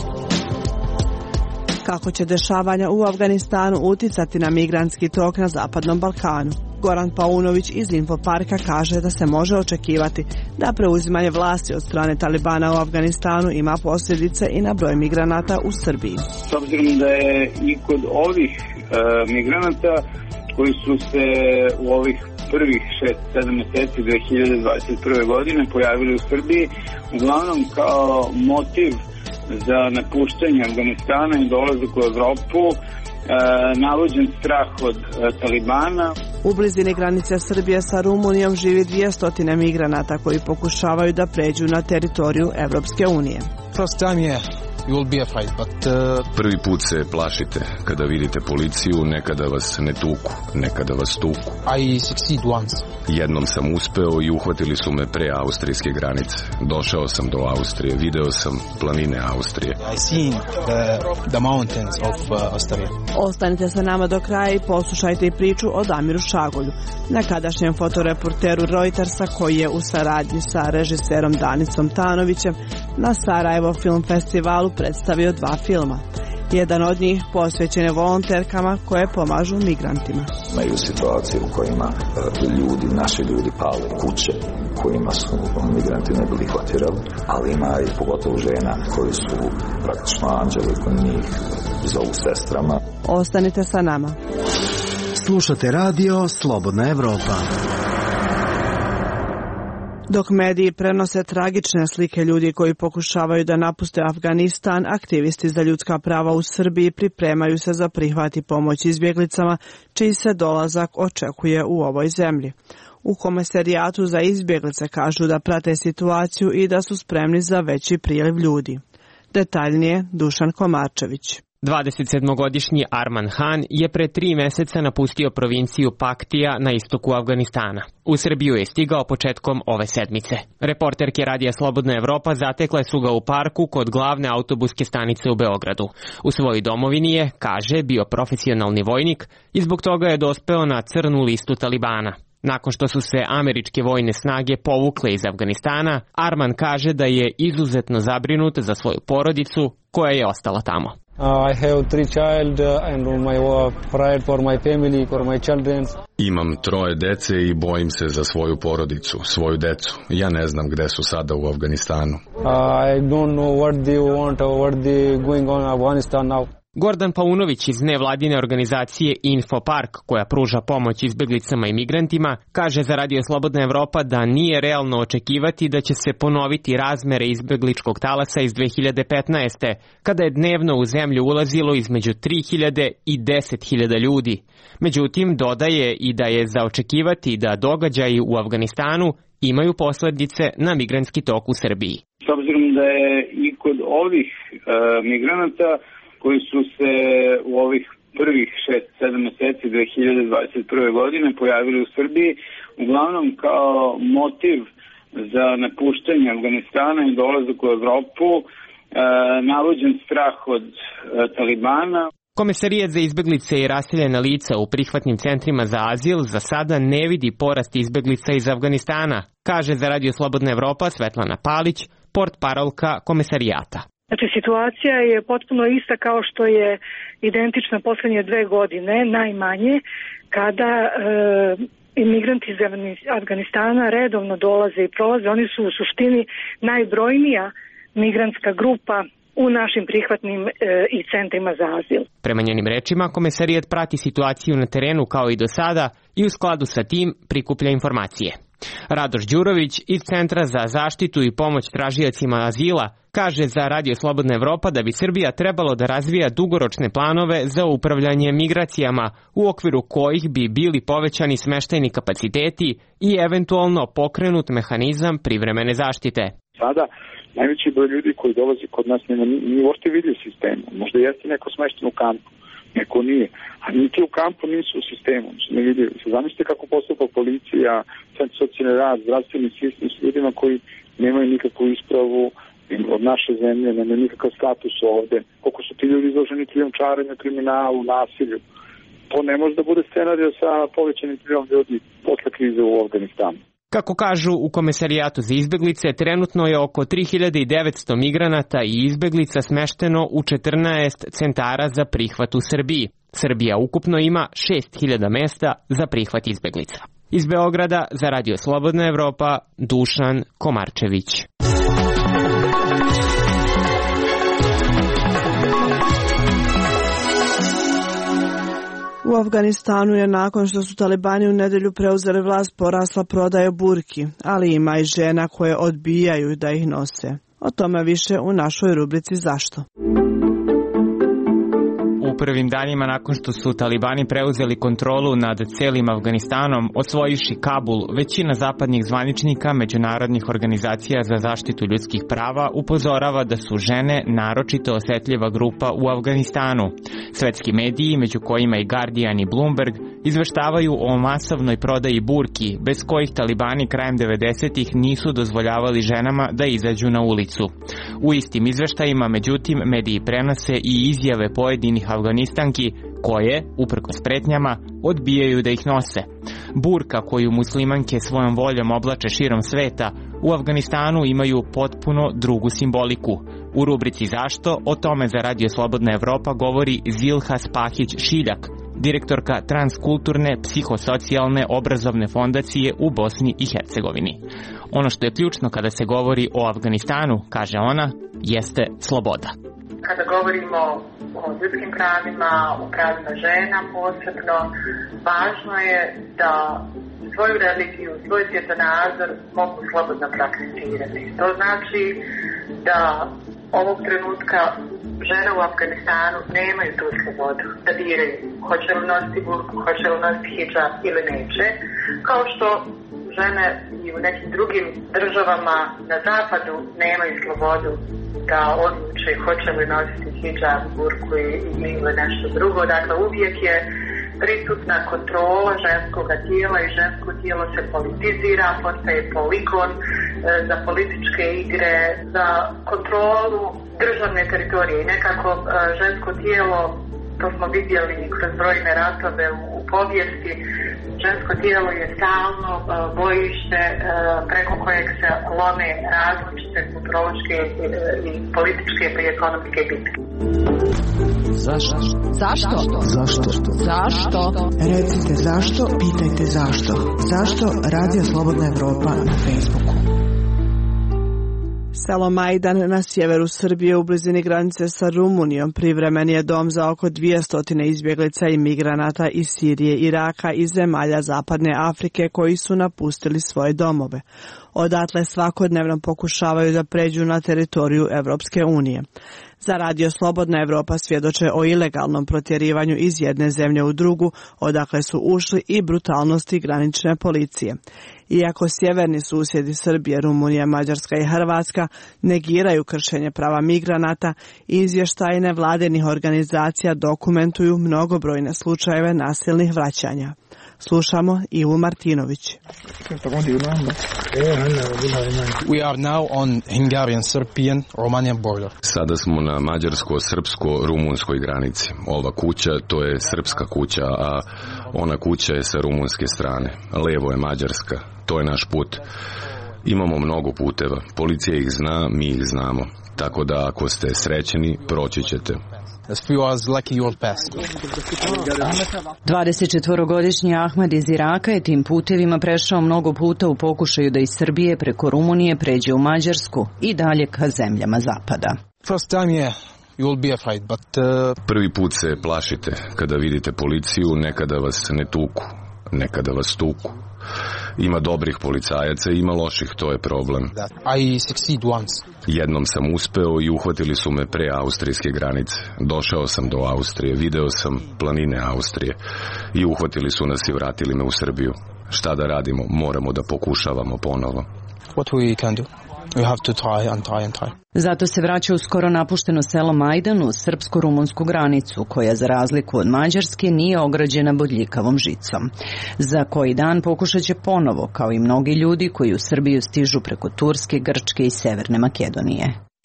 Kako će dešavanja u Afganistanu uticati na migrantski tok na Zapadnom Balkanu? Goran Paunović iz Infoparka kaže da se može očekivati da preuzimanje vlasti od strane Talibana u Afganistanu ima posljedice i na broj migranata u Srbiji. S obzirom da je i kod ovih migranata koji su se u ovih prvih 6-7 mjeseci 2021. godine pojavili u Srbiji, uglavnom kao motiv za napuštanje Afganistana i dolazak u Evropu, navođen strah od Talibana. U blizini granice Srbije sa Rumunijom živi 200 migranata koji pokušavaju da pređu na teritoriju Evropske unije. Prvi put se plašite kada vidite policiju, nekada vas ne tuku, nekada vas tuku. Jednom sam uspeo i uhvatili su me pre austrijske granice. Došao sam do Austrije, video sam planine Austrije. Ostanite sa nama do kraja i poslušajte i priču o Damiru Šagolju, nekadašnjem fotoreporteru Reutersa koji je u saradnji sa režiserom Danicom Tanovićem na Sarajevo Film Festivalu predstavio 2 filma. Jedan od njih posvećen je volonterkama koje pomažu migrantima. Imaju situacije u kojima naši ljudi pale kuće, kojima su migranti ne bili hvatirali, ali ima i pogotovo žena koji su praktično anđeli, koji njih zovu sestrama. Ostanite sa nama. Slušate radio Slobodna Evropa. Dok mediji prenose tragične slike ljudi koji pokušavaju da napuste Afganistan, aktivisti za ljudska prava u Srbiji pripremaju se za prihvat i pomoć izbjeglicama, čiji se dolazak očekuje u ovoj zemlji. U Komesarijatu za izbjeglice kažu da prate situaciju i da su spremni za veći priliv ljudi. Detaljnije Dušan Komarčević. 27-godišnji Arman Han je pre 3 meseca napustio provinciju Paktija na istoku Afganistana. U Srbiju je stigao početkom ove sedmice. Reporterke Radija Slobodna Evropa zatekle su ga u parku kod glavne autobuske stanice u Beogradu. U svojoj domovini je, kaže, bio profesionalni vojnik i zbog toga je dospeo na crnu listu Talibana. Nakon što su se američke vojne snage povukle iz Afganistana, Arman kaže da je izuzetno zabrinut za svoju porodicu koja je ostala tamo. I have 3 child and my pride for my family, for my children. Imam 3 dece i bojim se za svoju porodicu, svoju decu. Ja ne znam gde su sada u Afganistanu. I don't know what they want or what they going on in Afghanistan now. Gordan Paunović iz nevladine organizacije Infopark, koja pruža pomoć izbjeglicama i migrantima, kaže za Radio Slobodna Evropa da nije realno očekivati da će se ponoviti razmere izbjegličkog talasa iz 2015. kada je dnevno u zemlju ulazilo između 3.000 i 10.000 ljudi. Međutim, dodaje i da je za očekivati da događaji u Afganistanu imaju posljedice na migrantski tok u Srbiji. S obzirom da je i kod ovih migranata koji su se u ovih prvih 6-7 mjeseci 2021. godine pojavili u Srbiji, uglavnom kao motiv za napuštanje Afganistana i dolazak u Evropu, navođen strah od Talibana. Komesarijat za izbjeglice i raseljena lica u prihvatnim centrima za azil za sada ne vidi porast izbjeglica iz Afganistana, kaže za Radio Slobodna Evropa Svetlana Palić, portparolka Komesarijata. Znači, situacija je potpuno ista kao što je identična poslednje 2 godine, najmanje, kada imigranti iz Afganistana redovno dolaze i prolaze. Oni su u suštini najbrojnija migrantska grupa u našim prihvatnim i centrima za azil. Prema njenim rečima, Komesarijat prati situaciju na terenu kao i do sada i u skladu sa tim prikuplja informacije. Radoš Đurović iz Centra za zaštitu i pomoć tražiocima azila kaže za Radio Slobodna Evropa da bi Srbija trebalo da razvija dugoročne planove za upravljanje migracijama u okviru kojih bi bili povećani smeštajni kapaciteti i eventualno pokrenut mehanizam privremene zaštite. Sada najveći broj ljudi koji dolazi kod nas nije uopšte vidio sistemu. Možda jeste neko smešten u kampu, neko nije. A niti u kampu nisu u sistemu. Ne vidio. Zamislite kako postupa policija, centar socijalni rad, zdravstveni sistem s ljudima koji nemaju nikakvu ispravu od naše zemlje, nemaju nikakav status ovde. Koliko su ti ljudi izloženi krijumčarenju, kriminalu, nasilju. To ne može da bude scenario sa povećanim priljevom ljudi posle krize u Afganistanu. Kako kažu u Komesarijatu za izbeglice, trenutno je oko 3900 migranata i izbeglica smešteno u 14 centara za prihvat u Srbiji. Srbija ukupno ima 6000 mesta za prihvat izbeglica. Iz Beograda za Radio Slobodna Evropa, Dušan Komarčević. U Afganistanu je nakon što su talibani u nedelju preuzeli vlast porasla prodaja burki, ali ima i žena koje odbijaju da ih nose. O tome više u našoj rubrici Zašto? U prvim danima nakon što su talibani preuzeli kontrolu nad celim Afganistanom, osvojivši Kabul, većina zapadnih zvaničnika međunarodnih organizacija za zaštitu ljudskih prava upozorava da su žene naročito osetljiva grupa u Afganistanu. Svetski mediji, među kojima i Guardian i Bloomberg, izveštavaju o masovnoj prodaji burki, bez kojih talibani krajem 90-ih nisu dozvoljavali ženama da izađu na ulicu. U istim izveštajima, međutim, mediji prenose i izjave pojedinih Afganistanki koje, uprkos pretnjama, odbijaju da ih nose. Burka koju muslimanke svojom voljom oblače širom sveta, u Afganistanu imaju potpuno drugu simboliku. U rubrici Zašto o tome za Radio Slobodna Evropa govori Zilha Spahić-Šiljak, direktorka Transkulturne psihosocijalne obrazovne fondacije u Bosni i Hercegovini. Ono što je ključno kada se govori o Afganistanu, kaže ona, jeste sloboda. Kada govorimo o ljudskim pravima, o pravima žena posebno, važno je da svoju religiju, svoj svjetonazor mogu slobodno prakticirati. To znači da ovog trenutka žene u Afganistanu nemaju tu slobodu da biraju hoće li nositi burku, hoće li nositi hidžab ili neće, kao što žene i u nekim drugim državama na zapadu nemaju slobodu da odluče hoće li nositi hidžab, burku ili nešto drugo. Dakle, uvijek je prisutna kontrola ženskog tijela i žensko tijelo se politizira, postaje poligon za političke igre, za kontrolu državne teritorije. I nekako žensko tijelo, to smo vidjeli kroz brojne ratove u povijesti, žensko tijelo je stalno bojište preko kojeg se lome različite kulturološke i političke i ekonomske bitke. Zašto? Zašto? Zašto? Zašto? Recite zašto, pitajte zašto. Zašto Radio Slobodna Evropa na Facebooku? Selo Majdan na sjeveru Srbije u blizini granice sa Rumunijom privremen je dom za oko 200 izbjeglica i migranata iz Sirije, Iraka i zemalja Zapadne Afrike koji su napustili svoje domove. Odatle svakodnevno pokušavaju da pređu na teritoriju Evropske unije. Za Radio Slobodna Evropa svjedoče o ilegalnom protjerivanju iz jedne zemlje u drugu, odakle su ušli i brutalnosti granične policije. Iako sjeverni susjedi Srbije, Rumunija, Mađarska i Hrvatska negiraju kršenje prava migranata, izvještaji nevladinih organizacija dokumentuju mnogobrojne slučajeve nasilnih vraćanja. Slušamo Ivu Martinović. We are now on Hungarian-Serbian-Romanian border. Sada smo na mađarsko-srpsko-rumunskoj granici. Ova kuća, to je srpska kuća, a ona kuća je sa rumunske strane. Levo je Mađarska. To je naš put. Imamo mnogo puteva, policija ih zna, mi ih znamo. Tako da ako ste srećeni, proći ćete. 24-godišnji Ahmed iz Iraka je tim putevima prešao mnogo puta u pokušaju da iz Srbije preko Rumunije pređe u Mađarsku i dalje ka zemljama zapada. Prvi put se plašite kada vidite policiju, nekada vas ne tuku, nekada vas tuku. Ima dobrih policajaca i ima loših, to je problem. Jednom sam uspeo i uhvatili su me pre austrijske granice. Došao sam do Austrije, video sam planine Austrije i uhvatili su nas i vratili me u Srbiju. Šta da radimo? Moramo da pokušavamo ponovo. Zato se vraća u skoro napušteno selo Majdan uz srpsko-rumunsku granicu, koja za razliku od Mađarske nije ograđena bodljikavom žicom. Za koji dan pokušat će ponovo, kao i mnogi ljudi koji u Srbiju stižu preko Turske, Grčke i Severne Makedonije.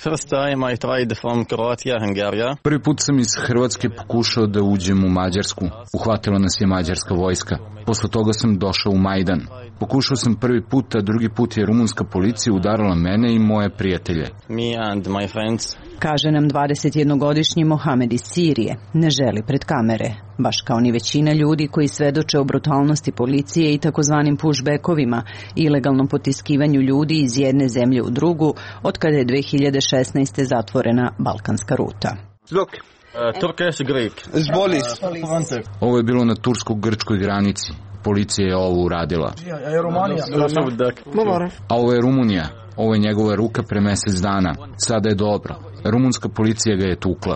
Prvi put sam iz Hrvatske pokušao da uđem u Mađarsku. Uhvatila nas je mađarska vojska. Posle toga sam došao u Majdan. Pokušao sam prvi put, a drugi put je rumunska policija udarala mene i moje prijatelje. Kaže nam 21-godišnji Mohamed iz Sirije. Ne želi pred kamere, baš kao ni većina ljudi koji svedoče o brutalnosti policije i takozvanim pushbackovima, ilegalnom potiskivanju ljudi iz jedne zemlje u drugu, od kada je 2016. zatvorena balkanska ruta. Ovo je bilo na tursko-grčkoj granici. Policija je ovo uradila. A ovo je Rumunija. Ovo je njegova ruka pre mesec dana. Sada je dobro. Rumunska policija ga je tukla.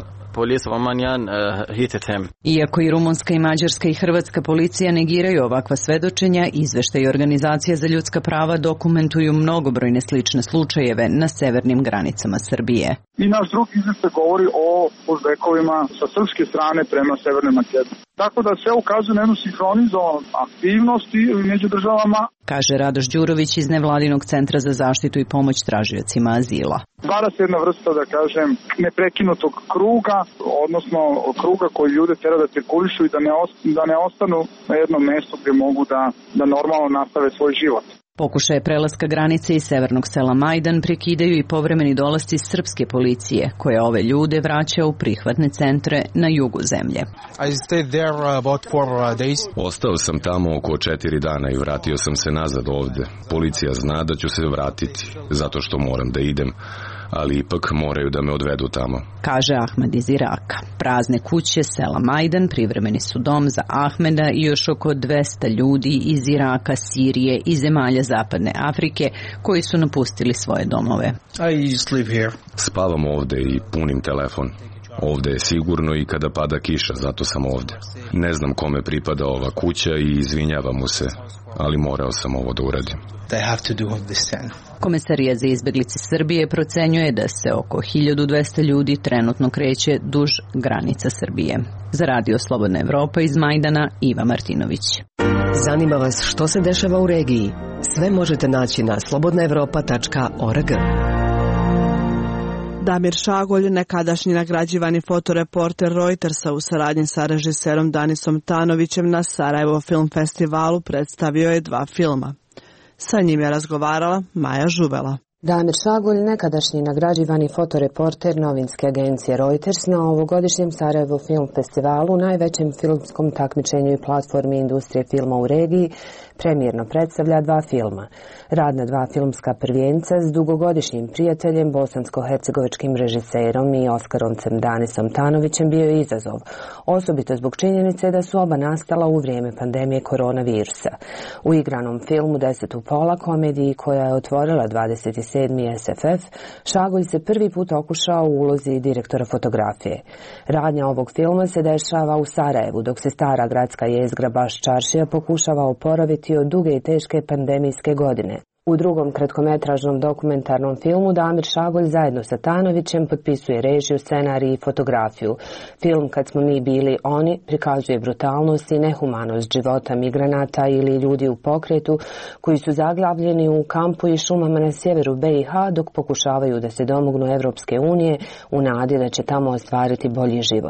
Iako i rumunska i mađarska i hrvatska policija negiraju ovakva svedočenja, izveštaji Organizacije za ljudska prava dokumentuju mnogobrojne slične slučajeve na severnim granicama Srbije. I naš drugi izveštaj govori o pushbackovima sa srpske strane prema Severnoj Makedoniji. Tako da sve ukazuje na jednu sinhronizovanost aktivnosti među državama. Kaže Radoš Đurović iz Nevladinog centra za zaštitu i pomoć tražiocima azila. Stvara se jedna vrsta, da kažem, neprekinutog kruga, odnosno kruga koji ljude tera da cirkulišu i da ne ostanu na jednom mestu gdje mogu da normalno nastave svoj život. Pokušaje prelaska granice iz severnog sela Majdan prekidaju i povremeni dolasci srpske policije, koja ove ljude vraća u prihvatne centre na jugu zemlje. Ostao sam tamo oko 4 dana i vratio sam se nazad ovde. Policija zna da ću se vratiti, zato što moram da idem, ali ipak moraju da me odvedu tamo. Kaže Ahmed iz Iraka. Prazne kuće sela Majdan privremeni su dom za Ahmeda i još oko 200 ljudi iz Iraka, Sirije i zemalja zapadne Afrike koji su napustili svoje domove. Spavam ovde i punim telefon. Ovde je sigurno i kada pada kiša, zato sam ovde. Ne znam kome pripada ova kuća i izvinjavam mu se, ali morao sam ovo da uradim. Komesarija za izbeglice Srbije procenjuje da se oko 1200 ljudi trenutno kreće duž granica Srbije. Za Radio Slobodna Evropa iz Majdana, Iva Martinović. Zanima vas što se dešava u regiji? Sve možete naći na slobodnaevropa.org. Damir Šagolj, nekadašnji nagrađivani fotoreporter Reutersa u saradnji sa režiserom Danisom Tanovićem na Sarajevo Film Festivalu, predstavio je 2 filma. Sa njim je razgovarala Maja Žuvela. Damir Šagolj, nekadašnji nagrađivani fotoreporter novinske agencije Reuters, na ovogodišnjem Sarajevo Film Festivalu, najvećem filmskom takmičenju i platformi industrije filma u regiji, premijerno predstavlja 2 filma. Rad na 2 filmska prvenca s dugogodišnjim prijateljem, bosansko-hercegovačkim režiserom i Oskarovcem Danisom Tanovićem bio je izazov, osobito zbog činjenice da su oba nastala u vrijeme pandemije koronavirusa. U igranom filmu 10 u pola, komediji koja je otvorila 27. SFF, Šagolj se prvi put okušao u ulozi direktora fotografije. Radnja ovog filma se dešava u Sarajevu, dok se stara gradska jezgra Baš Čaršija pokušava oporaviti od duge i teške pandemijske godine. U drugom kratkometražnom dokumentarnom filmu Damir Šagolj zajedno sa Tanovićem potpisuje režiju, scenarij i fotografiju. Film Kad smo mi bili oni prikazuje brutalnost i nehumanost života migranata ili ljudi u pokretu koji su zaglavljeni u kampu i šumama na sjeveru BiH dok pokušavaju da se domognu Evropske unije u nadi da će tamo ostvariti bolji život.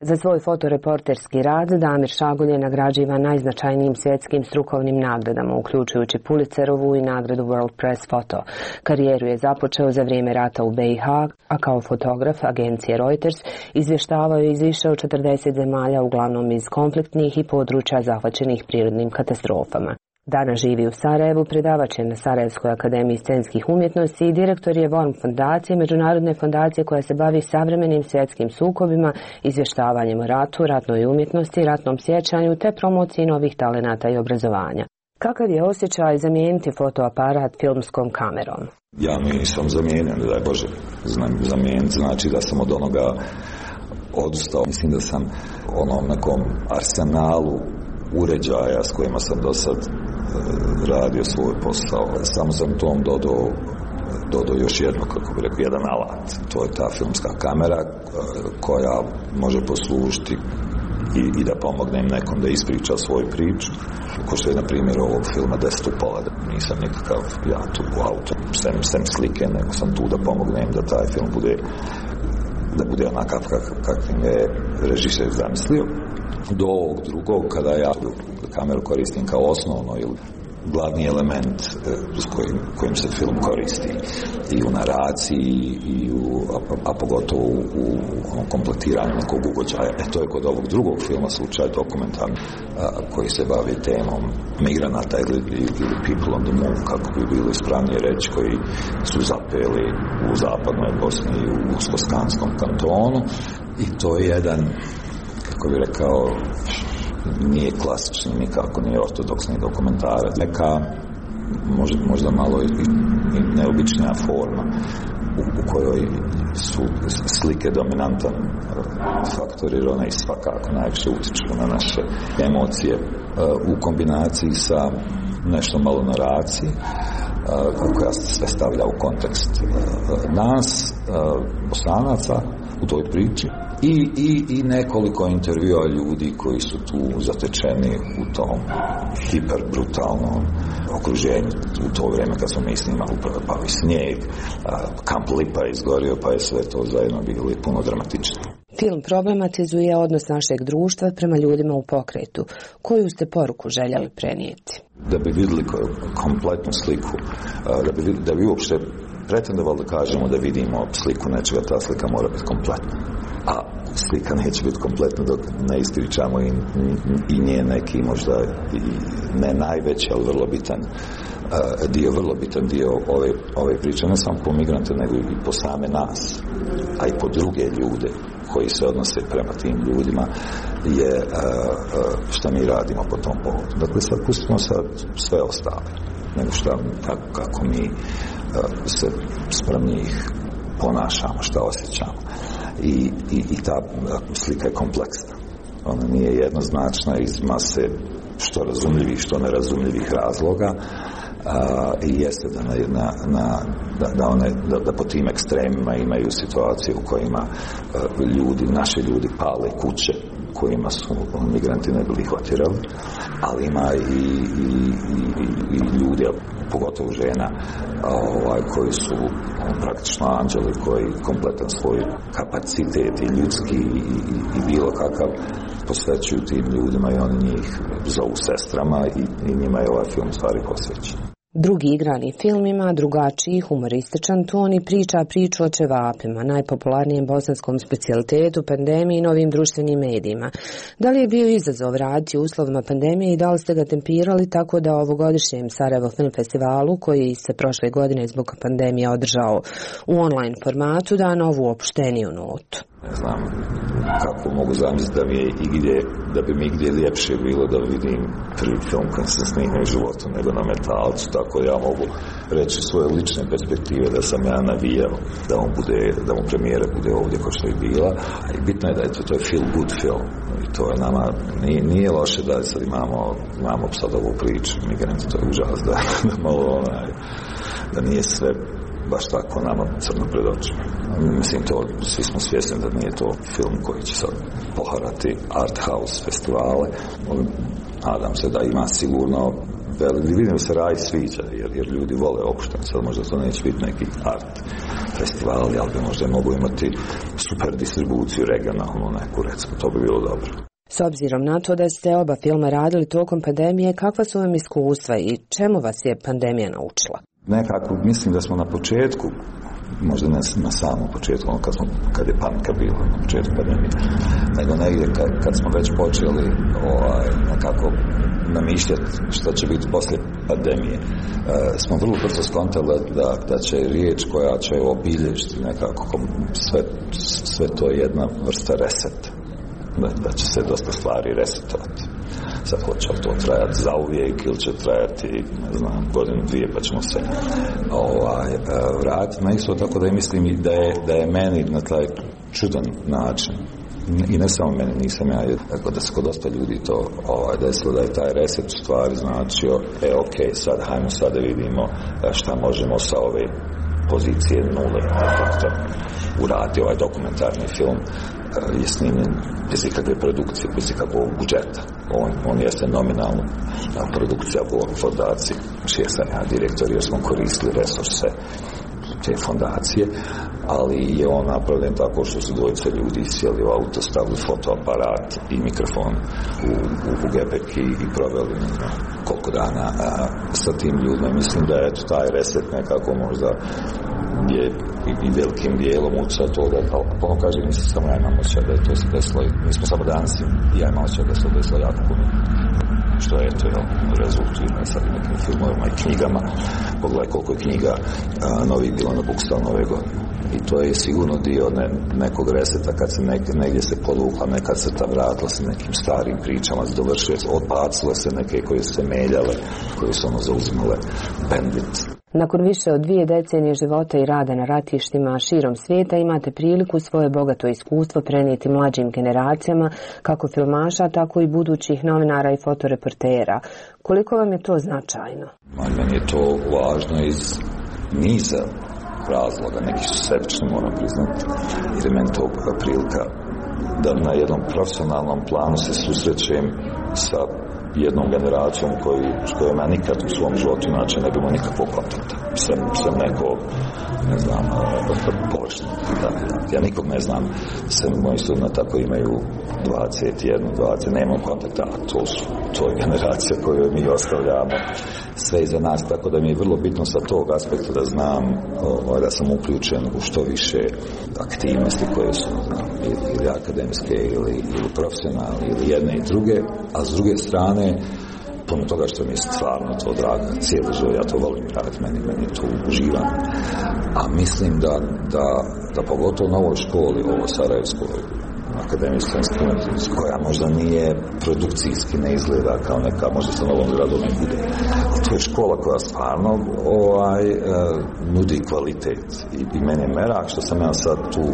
Za svoj fotoreporterski rad Damir Šagulj je nagrađivan najznačajnijim svjetskim strukovnim nagradama, uključujući Pulitzerovu i nagradu World Press Photo. Karijeru je započeo za vrijeme rata u BiH, a kao fotograf agencije Reuters izvještavao je iz više od 40 zemalja, uglavnom iz konfliktnih i područja zahvaćenih prirodnim katastrofama. Danas živi u Sarajevu, predavač je na Sarajevskoj akademiji scenskih umjetnosti i direktor je Worm fondacije, međunarodne fondacije koja se bavi savremenim svjetskim sukobima, izvještavanjem o ratu, ratnoj umjetnosti, ratnom sjećanju te promociji novih talenata i obrazovanja. Kakav je osjećaj zamijeniti fotoaparat filmskom kamerom? Ja nisam zamijenjen, daj Bože. Zamijeniti znači da sam od onoga odustao. Mislim da sam onom nekom arsenalu uređaja s kojima sam do sad radio svoj posao. Samo sam tom dodao još jedno, kako bi rekao, jedan alat. To je ta filmska kamera koja može poslužiti i da pomognem nekom da ispriča svoju priču. Ko što je na primjer ovog filma 10 u pola. Nisam nikakav ja tu u auto, sem slike, nego sam tu da pomognem da taj film bude onakav kakvim je režiser zamislio. Do ovog drugog, kada ja kameru koristim kao osnovno ili glavni element kojim se film koristi i u naraciji a pogotovo u kompletiranju nekog ugođaja. To je kod ovog drugog filma slučaj dokumentarni koji se bavi temom migranata ili people on the move, kako bi bilo ispravnije reći, koji su zapeli u zapadnoj Bosni i u Uskoskanskom kantonu, i to je jedan, kako bi rekao, nije klasični, nikako nije ortodoksni dokumentarac. Neka možda malo i neobičnija forma u kojoj su slike dominantan faktor, jer one svakako najviše utječu na naše emocije u kombinaciji sa nešto malo naracije koja se sve stavlja u kontekst nas, Bosanaca, u toj priči. I nekoliko intervjua ljudi koji su tu zatečeni u tom hiperbrutalnom okruženju. U to vrijeme kad smo mi snimali, pa i snijeg, kamp Lipa je izgorio, pa je sve to zajedno bilo i puno dramatičnije. Film problematizuje odnos našeg društva prema ljudima u pokretu. Koju ste poruku željeli prenijeti? Da bi vidjeli kompletnu sliku, da bi uopšte pretendovali da kažemo da vidimo sliku nečega, ta slika mora biti kompletna. A slika neće biti kompletna dok ne ispričamo i nije neki možda i ne najveći, ali vrlo bitan dio ove priče, ne samo po migrante, nego i po same nas, a i po druge ljude koji se odnose prema tim ljudima, je šta mi radimo po tom povodu. Dakle, sad pustimo sad sve ostale, nego kako mi se sprem njih ponašamo, šta osjećamo. I ta slika je kompleksna. Ona nije jednoznačna iz mase što razumljivih, što nerazumljivih razloga, i jeste da po tim ekstremima imaju situacije u kojima naši ljudi pale kuće kojima su migranti ne bili hvatirali, ali ima i ljudi, pogotovo žena, koji su praktično anđeli, koji kompletan svoj kapacitet i ljudski i bilo kakav posvećuju tim ljudima, i oni njih zovu sestrama, i njima je ovaj film stvari posvećen. Drugi igrani film ima drugačiji, humorističan ton i priča priču o ćevapima, najpopularnijem bosanskom specijalitetu, pandemiji i novim društvenim medijima. Da li je bio izazov raditi u uslovima pandemije i da li ste ga tempirali tako da ovogodišnjem Sarajevo Film Festivalu, koji se prošle godine zbog pandemije održao u online formatu, da novu opušteniju notu? Ne znam kako mogu zamisliti da bi mi gdje ljepše bilo da vidim prvi film koji sam snimio u životu nego na Metalcu, tako ja mogu reći svoje lične perspektive da sam ja navijao da mu premijera bude ovdje kao što je bila, a i bitno je da je to je feel good film, i to je nama nije loše da sad imamo sad ovu priču migranti, to je užas da malo da nije sve baš tako nama crno pred očima. Mislim, svi smo svjesni da nije to film koji će sad poharati art house festivale. Nadam se da ima sigurno vidim da se raj sviđa, jer ljudi vole opušteno. Sad možda to neće biti neki art festivali, ali bi možda mogu imati super distribuciju regionalnu neku, recimo, to bi bilo dobro. S obzirom na to da ste oba filma radili tokom pandemije, kakva su vam iskustva i čemu vas je pandemija naučila? Nekako mislim da smo na početku, možda ne na samom početku, kad je panika bila na početku pandemije, nego negdje kad smo već počeli nekako namišljati što će biti poslije pandemije, smo vrlo brzo skontali da će riječ koja će obilježiti nekako sve to jedna vrsta reseta, da će se dosta stvari resetovati. Sad hoće li to trajati zauvijek ili će trajati, ne znam, godinu, dvije, pa ćemo se vratiti. Na isto tako da mislim da je meni na taj čudan način, i ne samo meni, nisam ja, da se kod dosta ljudi to desilo, da je taj reset u stvari značio, ok, hajmo sad da vidimo šta možemo sa ove pozicije nule, uraditi. Ovaj dokumentarni film je snimljen bez ikakve produkcije, bez ikakvog budžeta. On jeste nominalno produkcija po fondaciji, čije sam ja direktor, jer smo koristili resurse te fondacije, ali je on napravljen tako što su dvojice ljudi sjeli u auto, stavili fotoaparat i mikrofon u gepek i proveli koliko dana sa tim ljudima. Mislim da je taj reset nekako možda je i velikim dijelom utjecao to da, ono kaže, nisam samo ja imam osjećaj da je to se desilo, mi smo samo danas i ja imam osjećaj da se desilo jako puno, što je to rezultira sad nekim filmovima i knjigama. Pogledaj koliko je knjiga novih bilo na Bookstall nove godine. I to je sigurno dio nekog reseta kad se negdje se podvukla, nekad se ta vratila sa nekim starim pričama, dovršuje, odbacile se neke koje su se meljale, koje su zauzimale bandwidth. Nakon više od 2 decenije života i rada na ratištima širom svijeta imate priliku svoje bogato iskustvo prenijeti mlađim generacijama, kako filmaša, tako i budućih novinara i fotoreportera. Koliko vam je to značajno? Meni je to važno iz niza razloga, neki su sebični, moram priznati, jer je meni to prilika da na jednom profesionalnom planu se susrećem sa jednom generacijom s kojom ja nikad u svom životu inače ne bi imao nikakvog kontakta. Sam neko, ne znam, površno. Ja nikog ne znam, moji studenti tako imaju 21, 20, nemam kontakta, a to je generacija koju mi ostavljamo sve iza nas, tako da mi je vrlo bitno sa tog aspekta da znam da sam uključen u što više aktivnosti koje su ili akademske ili profesionalne ili jedne i druge, a s druge strane puno toga što mi je stvarno to drago, cijeli život, ja to volim raditi, meni to uživam, a mislim da pogotovo na ovoj školi, ovo Sarajevskoj akademijskoj instituciji, koja možda nije produkcijski, ne izgleda kao neka, možda sa Novom Gradu ne bude. To je škola koja stvarno nudi kvalitet. I meni je merak što sam ja sad tu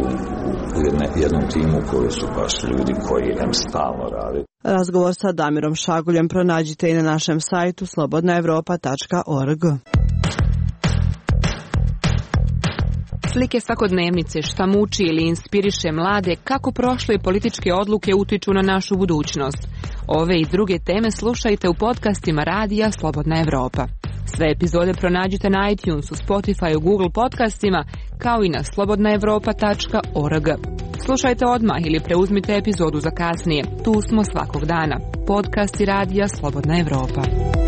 u jednom timu koji su baš ljudi koji stalno rade. Razgovor sa Damirom Šaguljem pronađite i na našem sajtu slobodnaevropa.org. Slike svakodnevnice, šta muči ili inspiriše mlade, kako prošle političke odluke utiču na našu budućnost. Ove i druge teme slušajte u podcastima Radija Slobodna Evropa. Sve epizode pronađite na iTunesu, Spotify, Google podcastima, kao i na slobodnaevropa.org. Slušajte odmah ili preuzmite epizodu za kasnije. Tu smo svakog dana. Podcasti Radija Slobodna Evropa.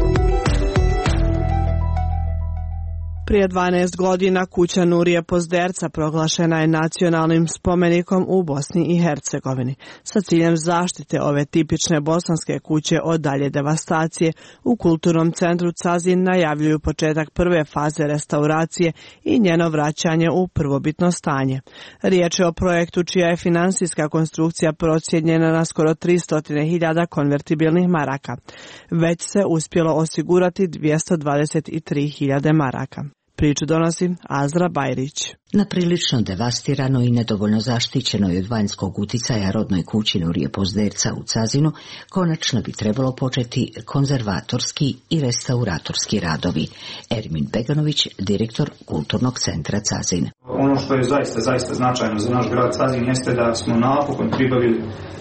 Prije 12 godina kuća Nurije Pozderca proglašena je nacionalnim spomenikom u Bosni i Hercegovini. Sa ciljem zaštite ove tipične bosanske kuće od dalje devastacije, u Kulturnom centru Cazin najavljuju početak prve faze restauracije i njeno vraćanje u prvobitno stanje. Riječ je o projektu čija je finansijska konstrukcija procijenjena na skoro 300.000 konvertibilnih maraka. Već se uspjelo osigurati 223.000 maraka. Priču donosi Azra Bajrić. Na prilično devastiranoj i nedovoljno zaštićenoj od vanjskog uticaja rodnoj kući Nurije Pozderca u Cazinu konačno bi trebalo početi konzervatorski i restauratorski radovi. Ermin Beganović, direktor Kulturnog centra Cazin. Ono što je zaista značajno za naš grad Cazin jeste da smo napokon pribavili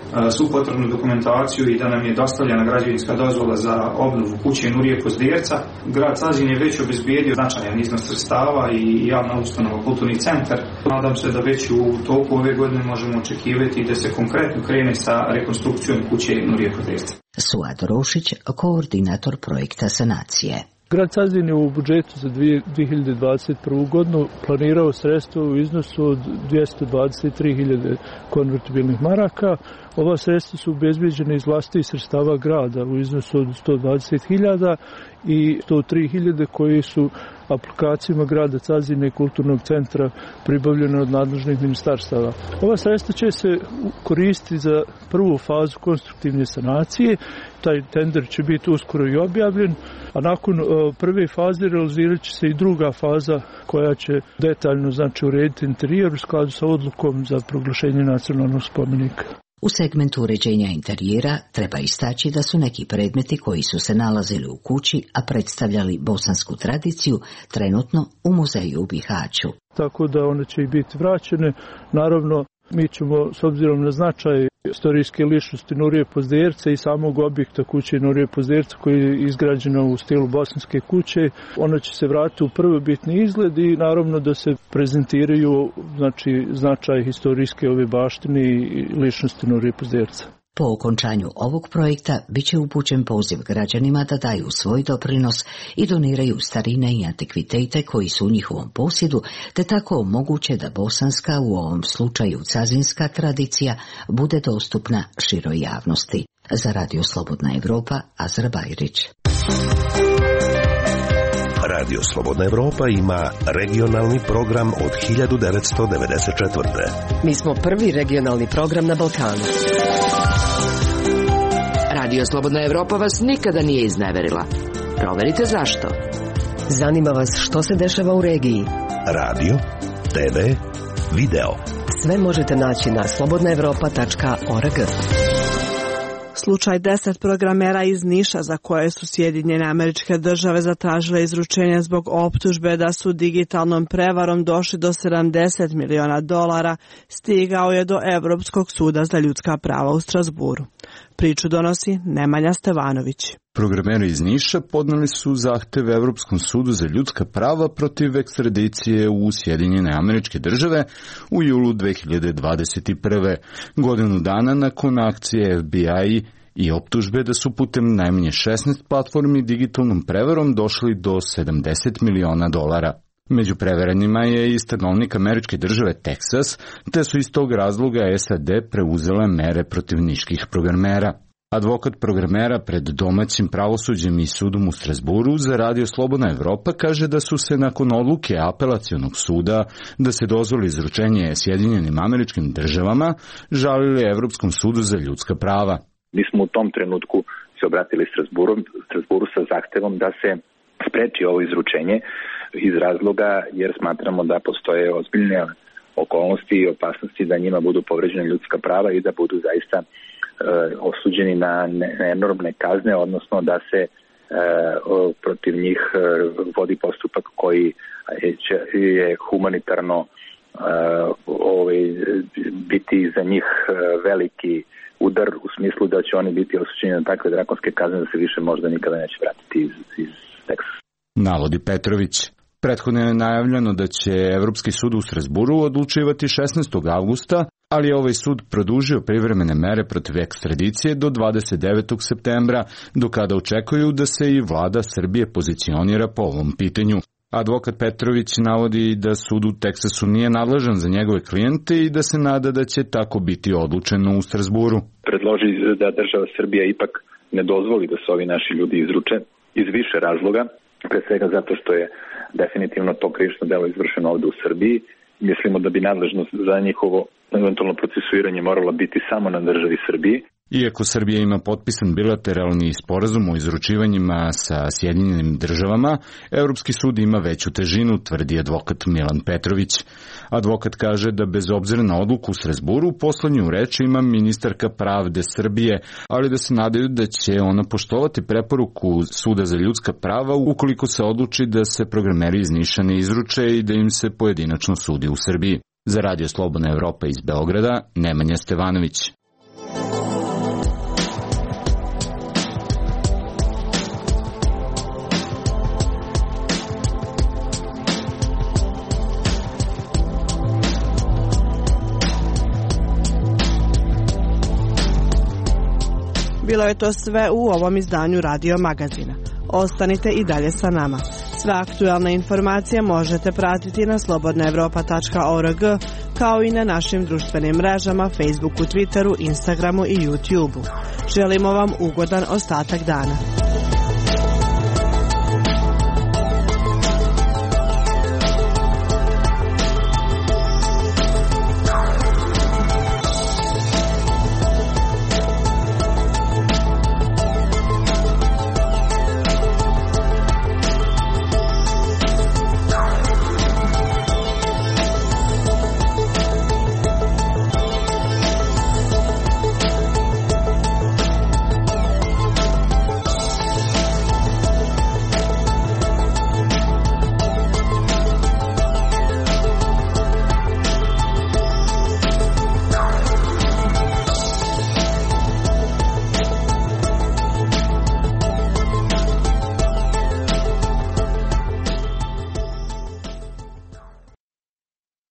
svu potrebnu dokumentaciju i da nam je dostavljena građevinska dozvola za obnovu kuće Nurije Pozderca. Grad Cazin je već obezbijedio značajan iznos sredstava i javna ustanova Kulturni centar. Nadam se da već u toku ove godine možemo očekivati da se konkretno krene sa rekonstrukcijom kuće Nurije Pozderca. Suad Rošić, koordinator projekta sanacije. Grad Cazin je u budžetu za 2021. godinu planirao sredstva u iznosu od 223.000 konvertibilnih maraka. Ova sredstva su obezbeđena iz vlastitih sredstava grada u iznosu od 120.000 i 103.000 koji su aplikacijama grada Cazina i Kulturnog centra pribavljene od nadležnih ministarstava. Ova sredstva će se koristiti za prvu fazu konstruktivne sanacije. Taj tender će biti uskoro i objavljen, a nakon prve faze realizirat će se i druga faza koja će detaljno urediti interijer u skladu sa odlukom za proglašenje nacionalnog spomenika. U segmentu uređenja interijera treba istaći da su neki predmeti koji su se nalazili u kući, a predstavljali bosansku tradiciju, trenutno u muzeju u Bihaću. Tako da one će i biti vraćene. Naravno, mi ćemo, s obzirom na značaj istorijske ličnosti Nurije Pozderca i samog objekta kuće Nurije Pozderca koji je izgrađena u stilu bosanske kuće, ona će se vratiti u prvobitni izgled i naravno da se prezentiraju značaj historijske ove baštine i ličnosti Nurije Pozderca. Po okončanju ovog projekta bit će upućen poziv građanima da daju svoj doprinos i doniraju starine i antikvitete koji su u njihovom posjedu, te tako omoguće da bosanska, u ovom slučaju cazinska tradicija, bude dostupna široj javnosti. Za Radio Slobodna Evropa, Azra Bajrić. Radio Slobodna Evropa ima regionalni program od 1994. Mi smo prvi regionalni program na Balkanu. Radio Slobodna Evropa vas nikada nije izneverila. Proverite zašto. Zanima vas što se dešava u regiji. Radio, TV, video. Sve možete naći na slobodnaevropa.org. Slučaj 10 programera iz Niša za koje su Sjedinjene Američke Države zatražile izručenje zbog optužbe da su digitalnom prevarom došli do $70 miliona stigao je do Evropskog suda za ljudska prava u Strasburu. Priču donosi Nemanja Stevanović. Programeri iz Niša podneli su zahtev Evropskom sudu za ljudska prava protiv ekstradicije u Sjedinjene Američke Države u julu 2021. godinu dana nakon akcije FBI i optužbe da su putem najmanje 16 platformi digitalnom prevarom došli do $70 miliona. Među preverenima je i stanovnik Američke Države Teksas, te su iz tog razloga SAD preuzele mere protiv niških programera. Advokat programera pred domaćim pravosuđem i sudom u Strasburu za Radio Slobodna Evropa kaže da su se nakon odluke apelacionog suda da se dozvoli izručenje Sjedinjenim Američkim Državama žalili Evropskom sudu za ljudska prava. Mi smo u tom trenutku se obratili Strasburu sa zahtevom da se spreči ovo izručenje iz razloga jer smatramo da postoje ozbiljne okolnosti i opasnosti da njima budu povređene ljudska prava i da budu zaista osuđeni na enormne kazne, odnosno da se protiv njih vodi postupak koji je humanitarno biti za njih veliki udar u smislu da će oni biti osuđeni na takve drakonske kazne da se više možda nikada neće vratiti iz Teksasa. Navodi Petrović. Prethodno je najavljeno da će Evropski sud u Strasburu odlučivati 16. avgusta, ali je ovaj sud produžio privremene mere protiv ekstradicije do 29. septembra, do kada očekuju da se i vlada Srbije pozicionira po ovom pitanju. Advokat Petrović navodi da sud u Teksasu nije nadležan za njegove klijente i da se nada da će tako biti odlučeno u Strasburu. Predloži da država Srbija ipak ne dozvoli da se ovi naši ljudi izruče iz više razloga, pre svega zato što je definitivno to krivično delo izvršeno ovde u Srbiji. Mislimo da bi nadležnost za njihovo eventualno procesuiranje morala biti samo na državi Srbiji. Iako Srbija ima potpisan bilateralni sporazum o izručivanjima sa Sjedinjenim Državama, Evropski sud ima veću težinu, tvrdi advokat Milan Petrović. Advokat kaže da bez obzira na odluku u Strasburu, poslednju reč ima ministarka pravde Srbije, ali da se nadaju da će ona poštovati preporuku Suda za ljudska prava ukoliko se odluči da se programeri iz Niša ne izruče i da im se pojedinačno sudi u Srbiji. Za Radio Slobodna Evropa iz Beograda, Nemanja Stevanović. Bilo je to sve u ovom izdanju Radio Magazina. Ostanite i dalje sa nama. Sve aktualne informacije možete pratiti na slobodnaevropa.org, kao i na našim društvenim mrežama, Facebooku, Twitteru, Instagramu i YouTubeu. Želimo vam ugodan ostatak dana.